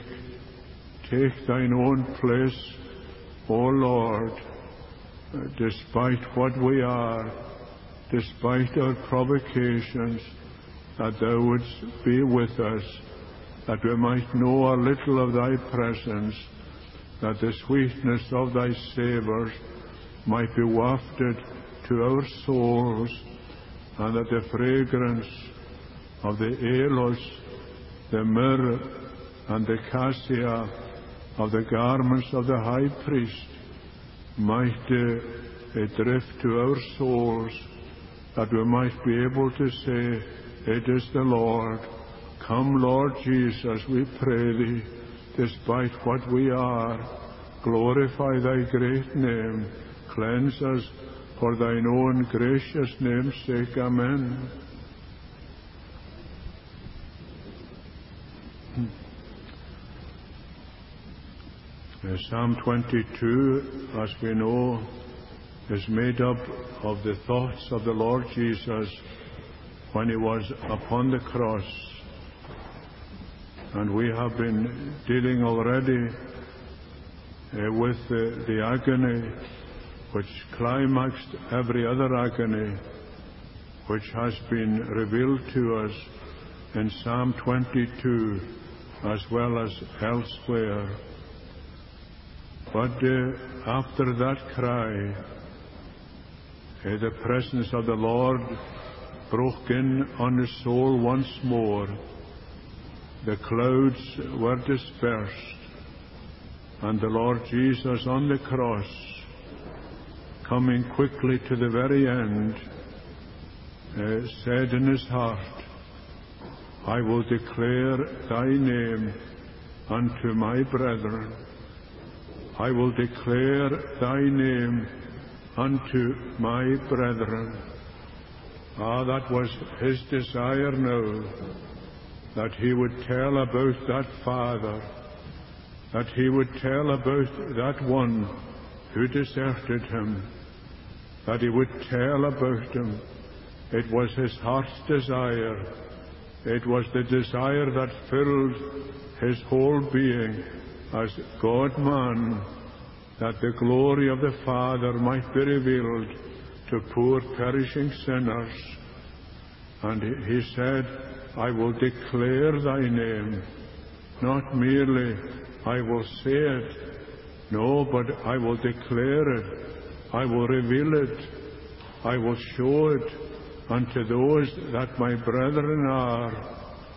take thine own place, O Lord, despite what we are, despite our provocations, that thou wouldst be with us, that we might know a little of thy presence, that the sweetness of thy savours might be wafted to our souls, and that the fragrance of the aloes, the myrrh, and the cassia of the garments of the high priest might drift to our souls, that we might be able to say, It is the Lord. Come, Lord Jesus, we pray thee, despite what we are, glorify thy great name, cleanse us for thine own gracious name's sake. Amen. Psalm 22, as we know, is made up of the thoughts of the Lord Jesus when he was upon the cross. And we have been dealing already with the agony which climaxed every other agony which has been revealed to us in Psalm 22 as well as elsewhere. But after that cry, the presence of the Lord broke in on his soul once more. The clouds were dispersed, and the Lord Jesus on the cross, coming quickly to the very end, said in his heart, I will declare thy name unto my brethren. I will declare thy name unto my brethren. That was his desire now, that he would tell about that Father, that he would tell about that one who deserted him, that he would tell about him. It was his heart's desire. It was the desire that filled his whole being as God-man, that the glory of the Father might be revealed to poor perishing sinners. And he said, I will declare thy name. Not merely I will say it, no, but I will declare it. I will reveal it. I will show it unto those that my brethren are.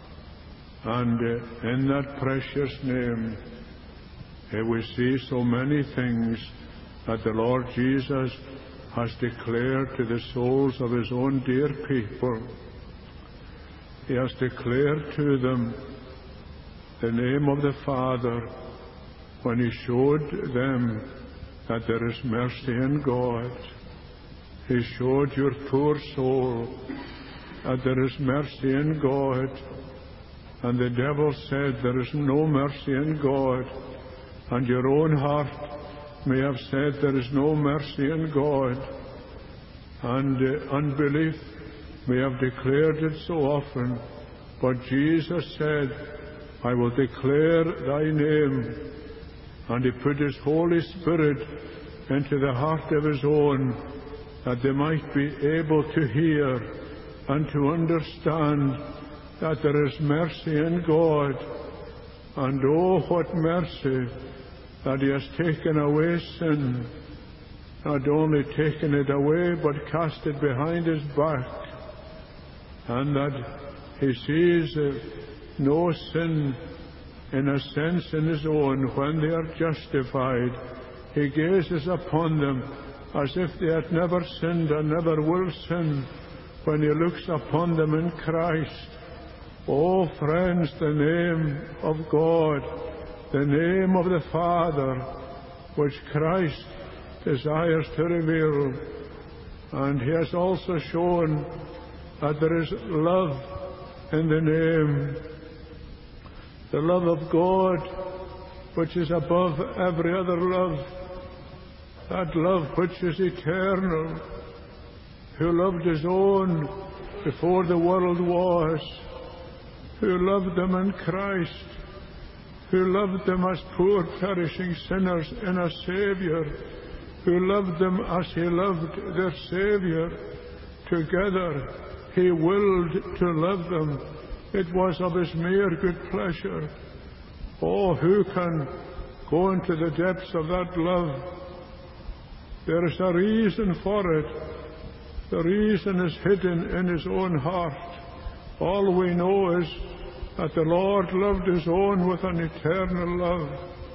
And in that precious name, we see so many things that the Lord Jesus has declared to the souls of his own dear people. He has declared to them the name of the Father when he showed them that there is mercy in God. He showed your poor soul that there is mercy in God. And the devil said there is no mercy in God. And your own heart may have said there is no mercy in God. And unbelief may have declared it so often. But Jesus said, I will declare thy name. And he put his Holy Spirit into the heart of his own, that they might be able to hear and to understand that there is mercy in God. And oh, what mercy that he has taken away sin, not only taken it away, but cast it behind his back, and that he sees no sin in a sense in his own when they are justified. He gazes upon them as if they had never sinned and never will sin when he looks upon them in Christ. Oh, friends, the name of God, the name of the Father, which Christ desires to reveal. And he has also shown that there is love in the name, the love of God, which is above every other love, that love which is eternal, who loved his own before the world was, who loved them in Christ, who loved them as poor perishing sinners in a Saviour, who loved them as he loved their Saviour. Together he willed to love them. It was of his mere good pleasure. Oh, who can go into the depths of that love? There is a reason for it. The reason is hidden in his own heart. All we know is that the Lord loved his own with an eternal love.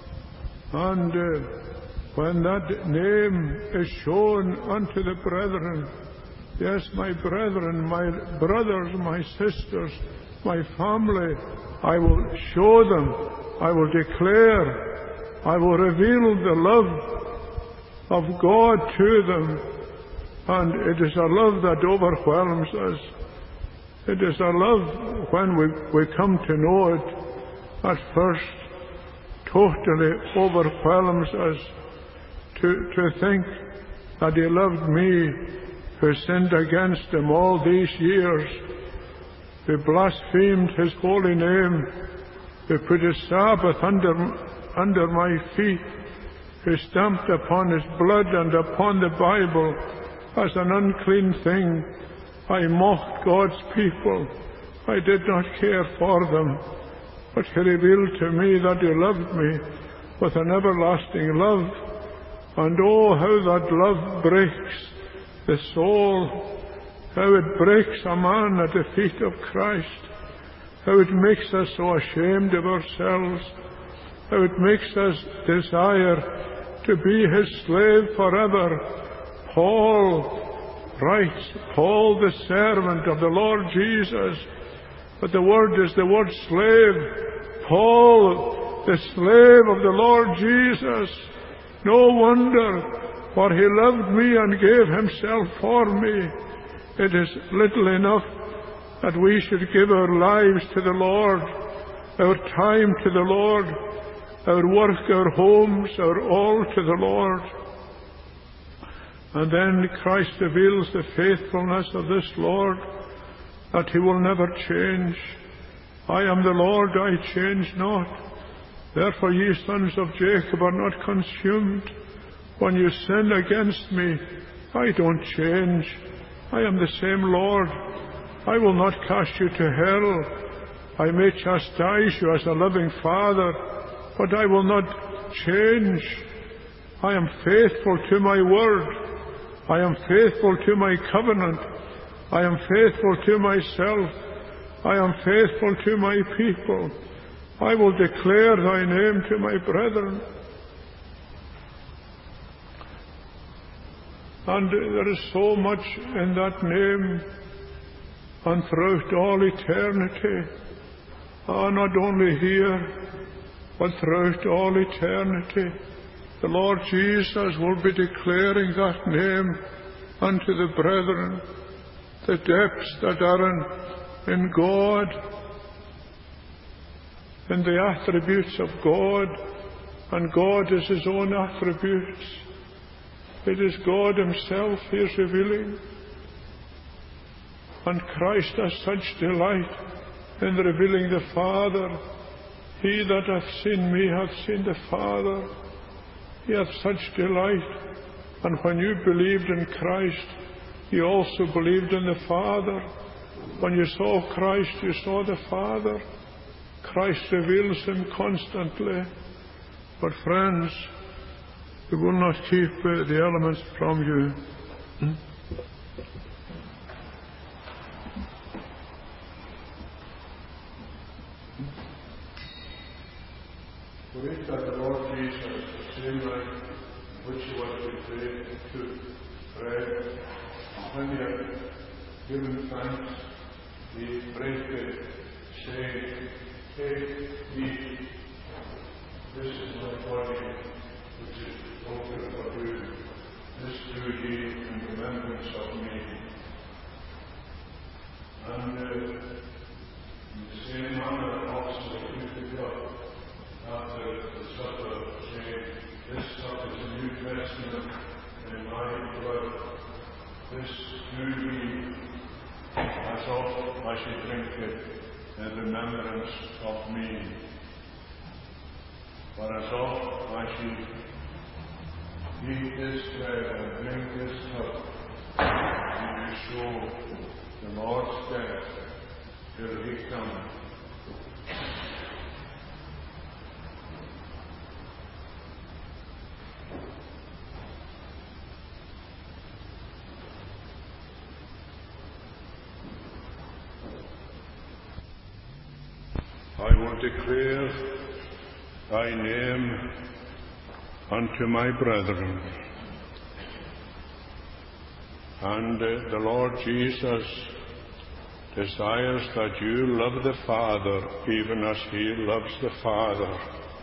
And when that name is shown unto the brethren, yes, my brethren, my brothers, my sisters, my family, I will show them, I will declare, I will reveal the love of God to them. And it is a love that overwhelms us. It is a love when we come to know it, at first totally overwhelms us to think that He loved me, who sinned against Him all these years, who blasphemed His holy name, who put His Sabbath under my feet, who stamped upon His blood and upon the Bible as an unclean thing. I mocked God's people. I did not care for them. But He revealed to me that He loved me with an everlasting love. And oh, how that love breaks the soul, how it breaks a man at the feet of Christ, how it makes us so ashamed of ourselves, how it makes us desire to be His slave forever. Paul writes, Paul the servant of the Lord Jesus, but the word is the word slave. Paul, the slave of the Lord Jesus. No wonder, for He loved me and gave Himself for me. It is little enough that we should give our lives to the Lord, our time to the Lord, our work, our homes, our all to the Lord. And then Christ reveals the faithfulness of this Lord, that He will never change. I am the Lord, I change not. Therefore ye sons of Jacob are not consumed. When you sin against me, I don't change. I am the same Lord. I will not cast you to hell. I may chastise you as a loving Father, but I will not change. I am faithful to my word. I am faithful to my covenant. I am faithful to myself. I am faithful to my people. I will declare thy name to my brethren. And there is so much in that name, and throughout all eternity, not only here, but throughout all eternity, the Lord Jesus will be declaring that name unto the brethren. The depths that are in God, in the attributes of God, and God is His own attributes. It is God Himself He is revealing. And Christ has such delight in revealing the Father. He that hath seen me hath seen the Father. He hath such delight. And when you believed in Christ, you also believed in the Father. When you saw Christ, you saw the Father. Christ reveals Him constantly. But friends, we will not keep the elements from you. We read that the Lord Jesus, the same night in which He was betrayed, took bread, and when He had given thanks, He brake it, saying, Take, eat, this is my body, which is broken for you. This do ye in remembrance of me. And in the same manner also He took the cup after the supper, saying, This cup is the New Testament in my blood. This do ye as oft as ye drink it in remembrance of me. For as oft as ye eat this bread and drink this cup, ye do show the Lord's death till He come. I will declare thy name unto my brethren. And the Lord Jesus desires that you love the Father even as He loves the Father.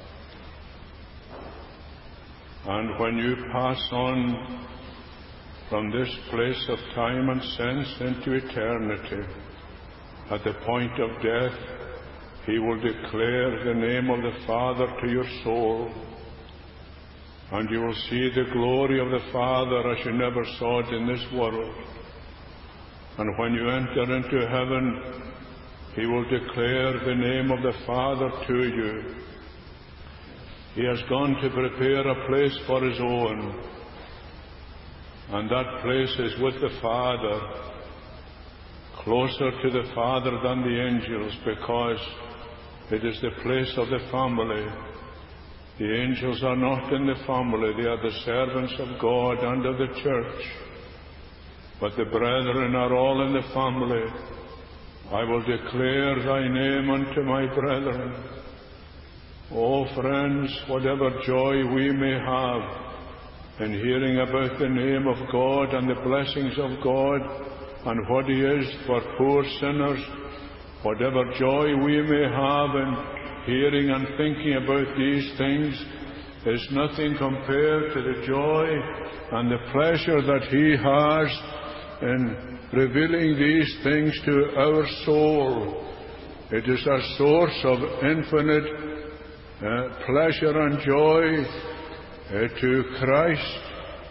And when you pass on from this place of time and sense into eternity, at the point of death, He will declare the name of the Father to your soul, and you will see the glory of the Father as you never saw it in this world. And when you enter into heaven, He will declare the name of the Father to you. He has gone to prepare a place for His own, and that place is with the Father, closer to the Father than the angels, because it is the place of the family. The angels are not in the family, they are the servants of God under the church. But the brethren are all in the family. I will declare thy name unto my brethren. Oh friends, whatever joy we may have in hearing about the name of God and the blessings of God and what He is for poor sinners, whatever joy we may have in hearing and thinking about these things is nothing compared to the joy and the pleasure that He has in revealing these things to our soul. It is a source of infinite pleasure and joy to Christ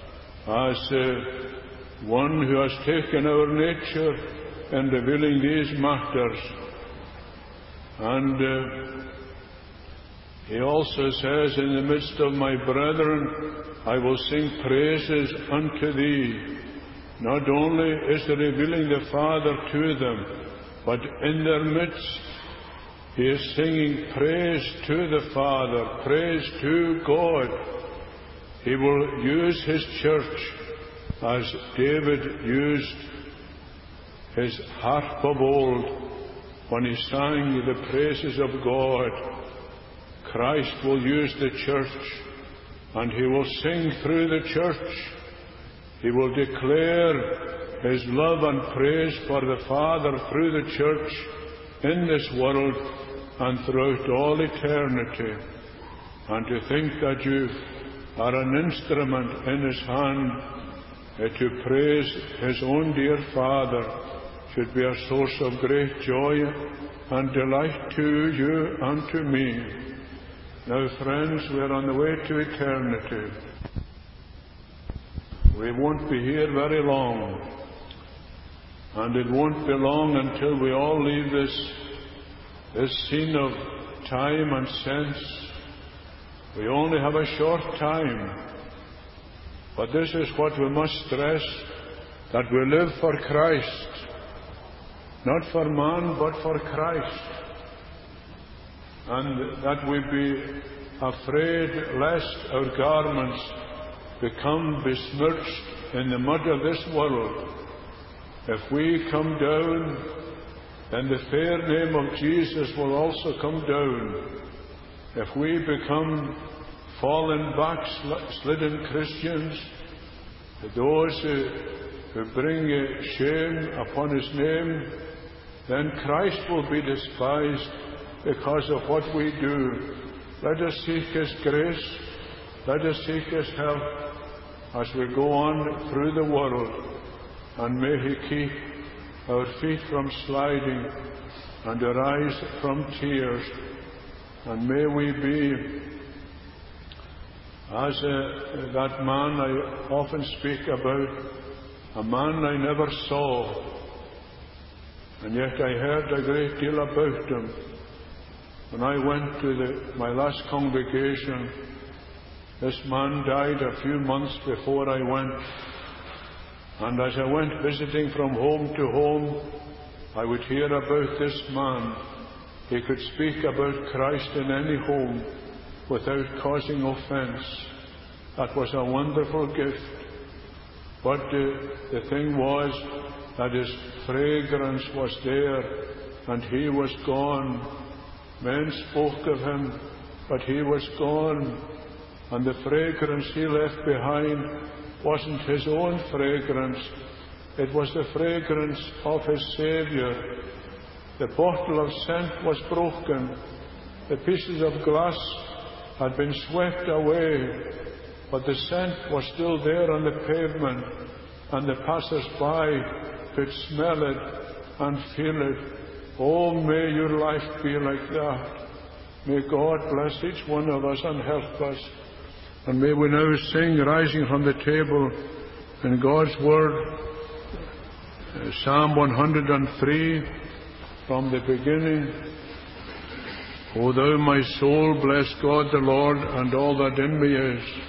as one who has taken our nature in revealing these matters. And He also says, in the midst of my brethren, I will sing praises unto thee. Not only is He revealing the Father to them, but in their midst He is singing praise to the Father, praise to God. He will use His church as David used his harp of old when he sang the praises of God. Christ will use the church, and He will sing through the church. He will declare His love and praise for the Father through the church in this world and throughout all eternity. And to think that you are an instrument in His hand to praise His own dear Father should be a source of great joy and delight to you and to me. Now, friends, we are on the way to eternity. We won't be here very long, and it won't be long until we all leave this scene of time and sense. We only have a short time, but this is what we must stress, that we live for Christ, not for man, but for Christ, and that we be afraid lest our garments become besmirched in the mud of this world. If we come down, then the fair name of Jesus will also come down. If we become fallen, backslidden Christians, those who bring shame upon His name, then Christ will be despised because of what we do. Let us seek His grace. Let us seek His help as we go on through the world, and may He keep our feet from sliding and our eyes from tears, and may we be as that man I often speak about, a man I never saw, and yet I heard a great deal about him. When I went to my last congregation, this man died a few months before I went. And as I went visiting from home to home, I would hear about this man. He could speak about Christ in any home without causing offense. That was a wonderful gift. But the thing was that his fragrance was there, and he was gone. Men spoke of him, but he was gone. And the fragrance he left behind wasn't his own fragrance. It was the fragrance of his Saviour. The bottle of scent was broken. The pieces of glass had been swept away, but the scent was still there on the pavement, and the passers-by could smell it and feel it. Oh, may your life be like that. May God bless each one of us and help us. And may we now sing, rising from the table, in God's Word, Psalm 103, from the beginning. O thou my soul, bless God the Lord, and all that in me is.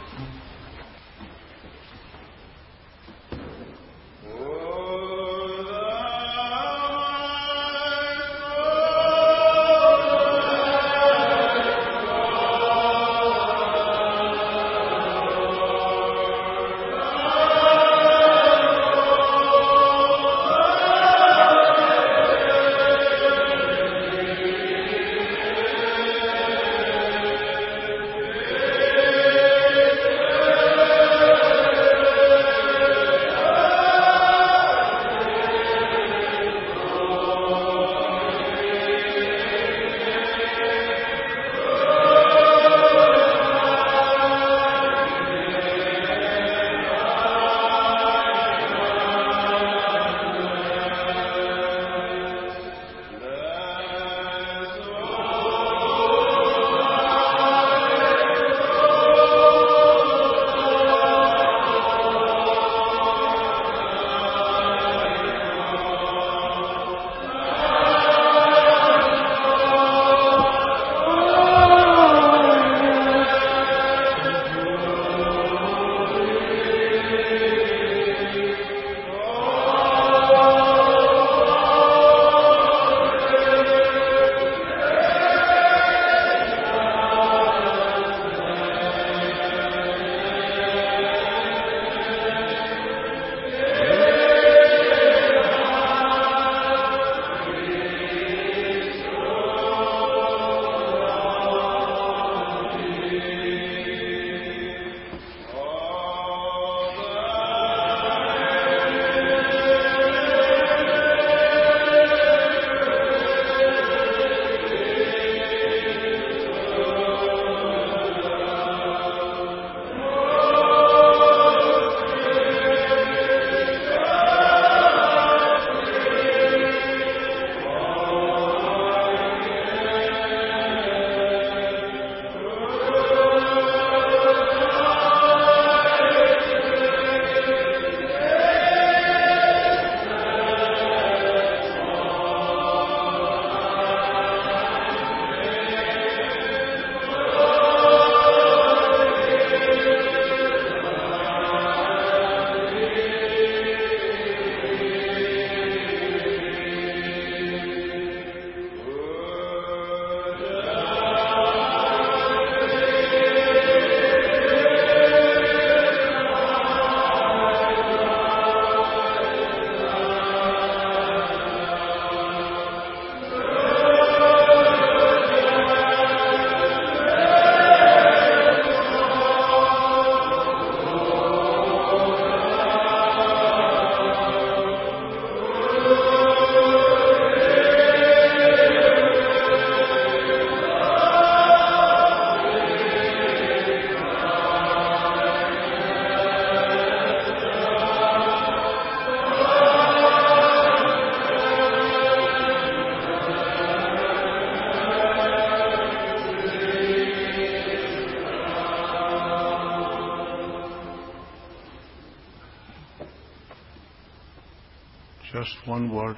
Just one word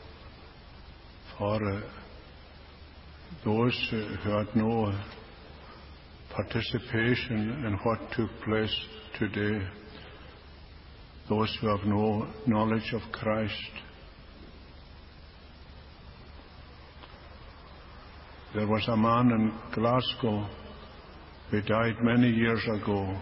for those who had no participation in what took place today, those who have no knowledge of Christ. There was a man in Glasgow who died many years ago.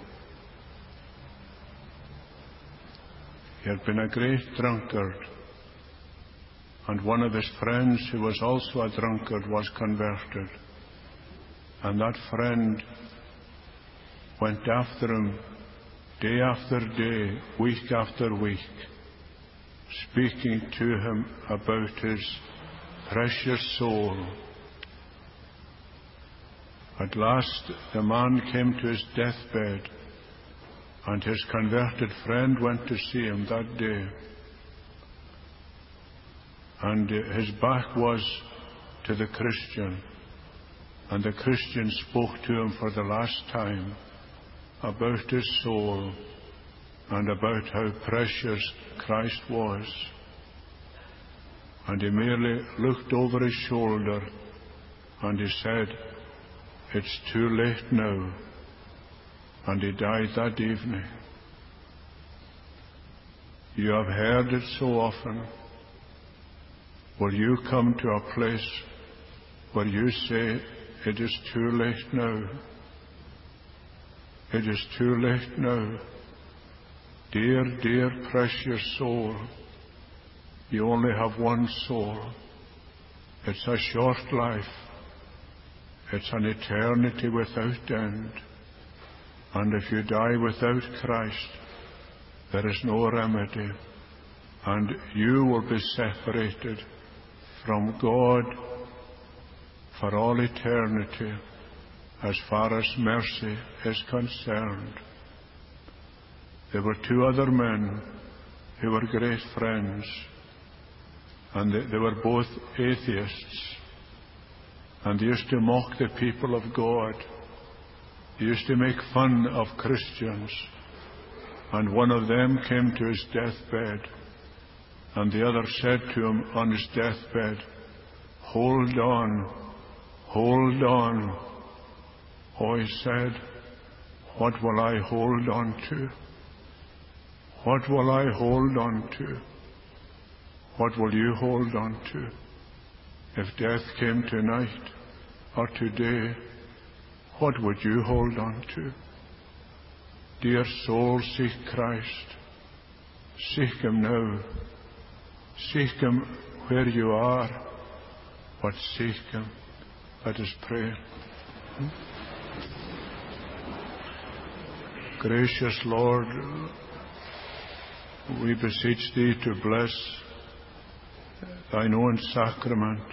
He had been a great drunkard, and one of his friends, who was also a drunkard, was converted. And that friend went after him day after day, week after week, speaking to him about his precious soul. At last the man came to his deathbed, and his converted friend went to see him that day. and his back was to the Christian, and the Christian spoke to him for the last time about his soul and about how precious Christ was. And he merely looked over his shoulder and he said, "It's too late now." And he died that evening. You have heard it so often. Will you come to a place where you say, "It is too late now. It is too late now"? Dear, dear, precious soul, you only have one soul. It's a short life. It's an eternity without end. And if you die without Christ, there is no remedy. And you will be separated from God for all eternity as far as mercy is concerned. There were two other men who were great friends, and they were both atheists, and they used to mock the people of God. They used to make fun of Christians. And one of them came to his deathbed, and the other said to him on his deathbed, "Hold on, hold on." Oh, he said, "What will I hold on to? What will I hold on to?" What will you hold on to? If death came tonight or today, what would you hold on to? Dear soul, seek Christ. Seek Him now. Seek Him where you are, but seek Him. Let us pray. Gracious Lord, we beseech Thee to bless Thine own sacrament.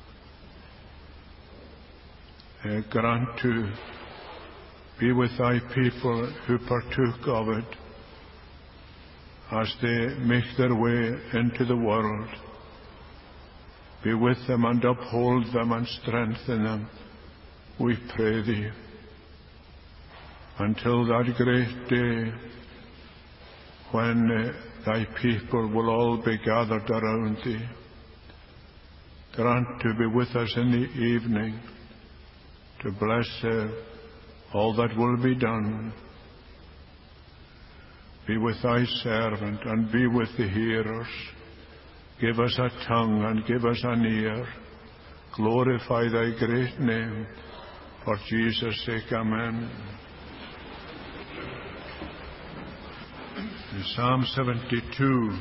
Grant to be with Thy people who partook of it as they make their way into the world. Be with them and uphold them and strengthen them, we pray Thee, until that great day when Thy people will all be gathered around Thee. Grant to be with us in the evening, to bless all that will be done. Be with Thy servant and be with the hearers. Give us a tongue and give us an ear. Glorify Thy great name. For Jesus' sake, amen. In Psalm 72,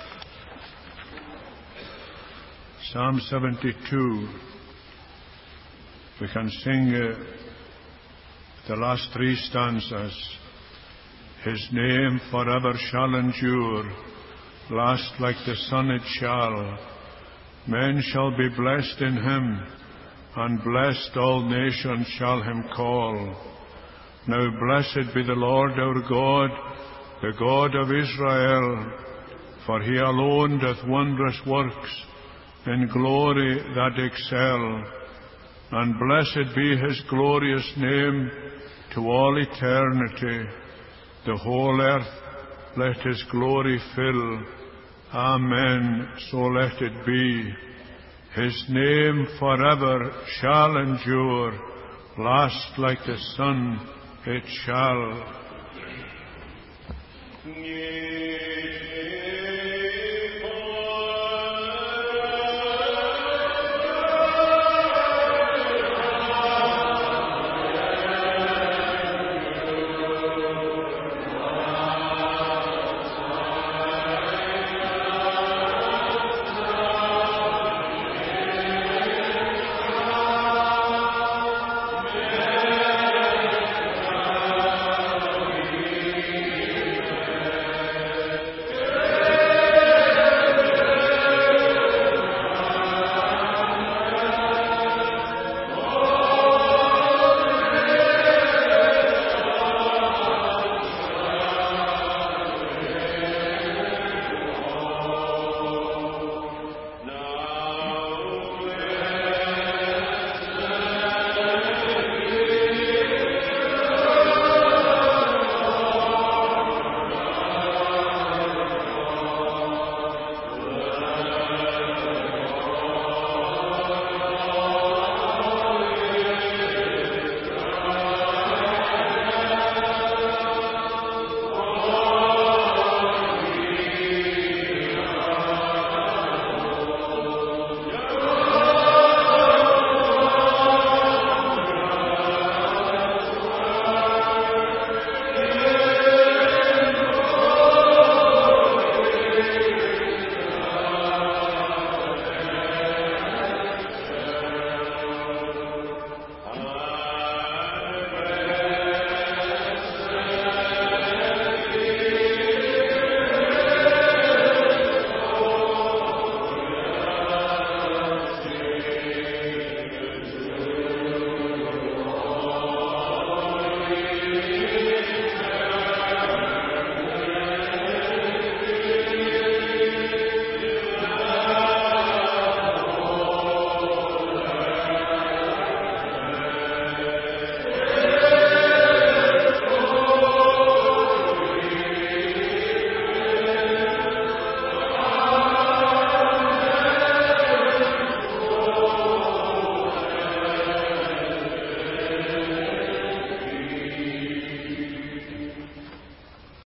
we can sing the last three stanzas. His name forever shall endure, last like the sun it shall. Men shall be blessed in Him, and blessed all nations shall Him call. Now blessed be the Lord our God, the God of Israel, for He alone doth wondrous works in glory that excel. And blessed be His glorious name to all eternity. The whole earth let His glory fill. Amen. So let it be. His name forever shall endure, last like the sun it shall.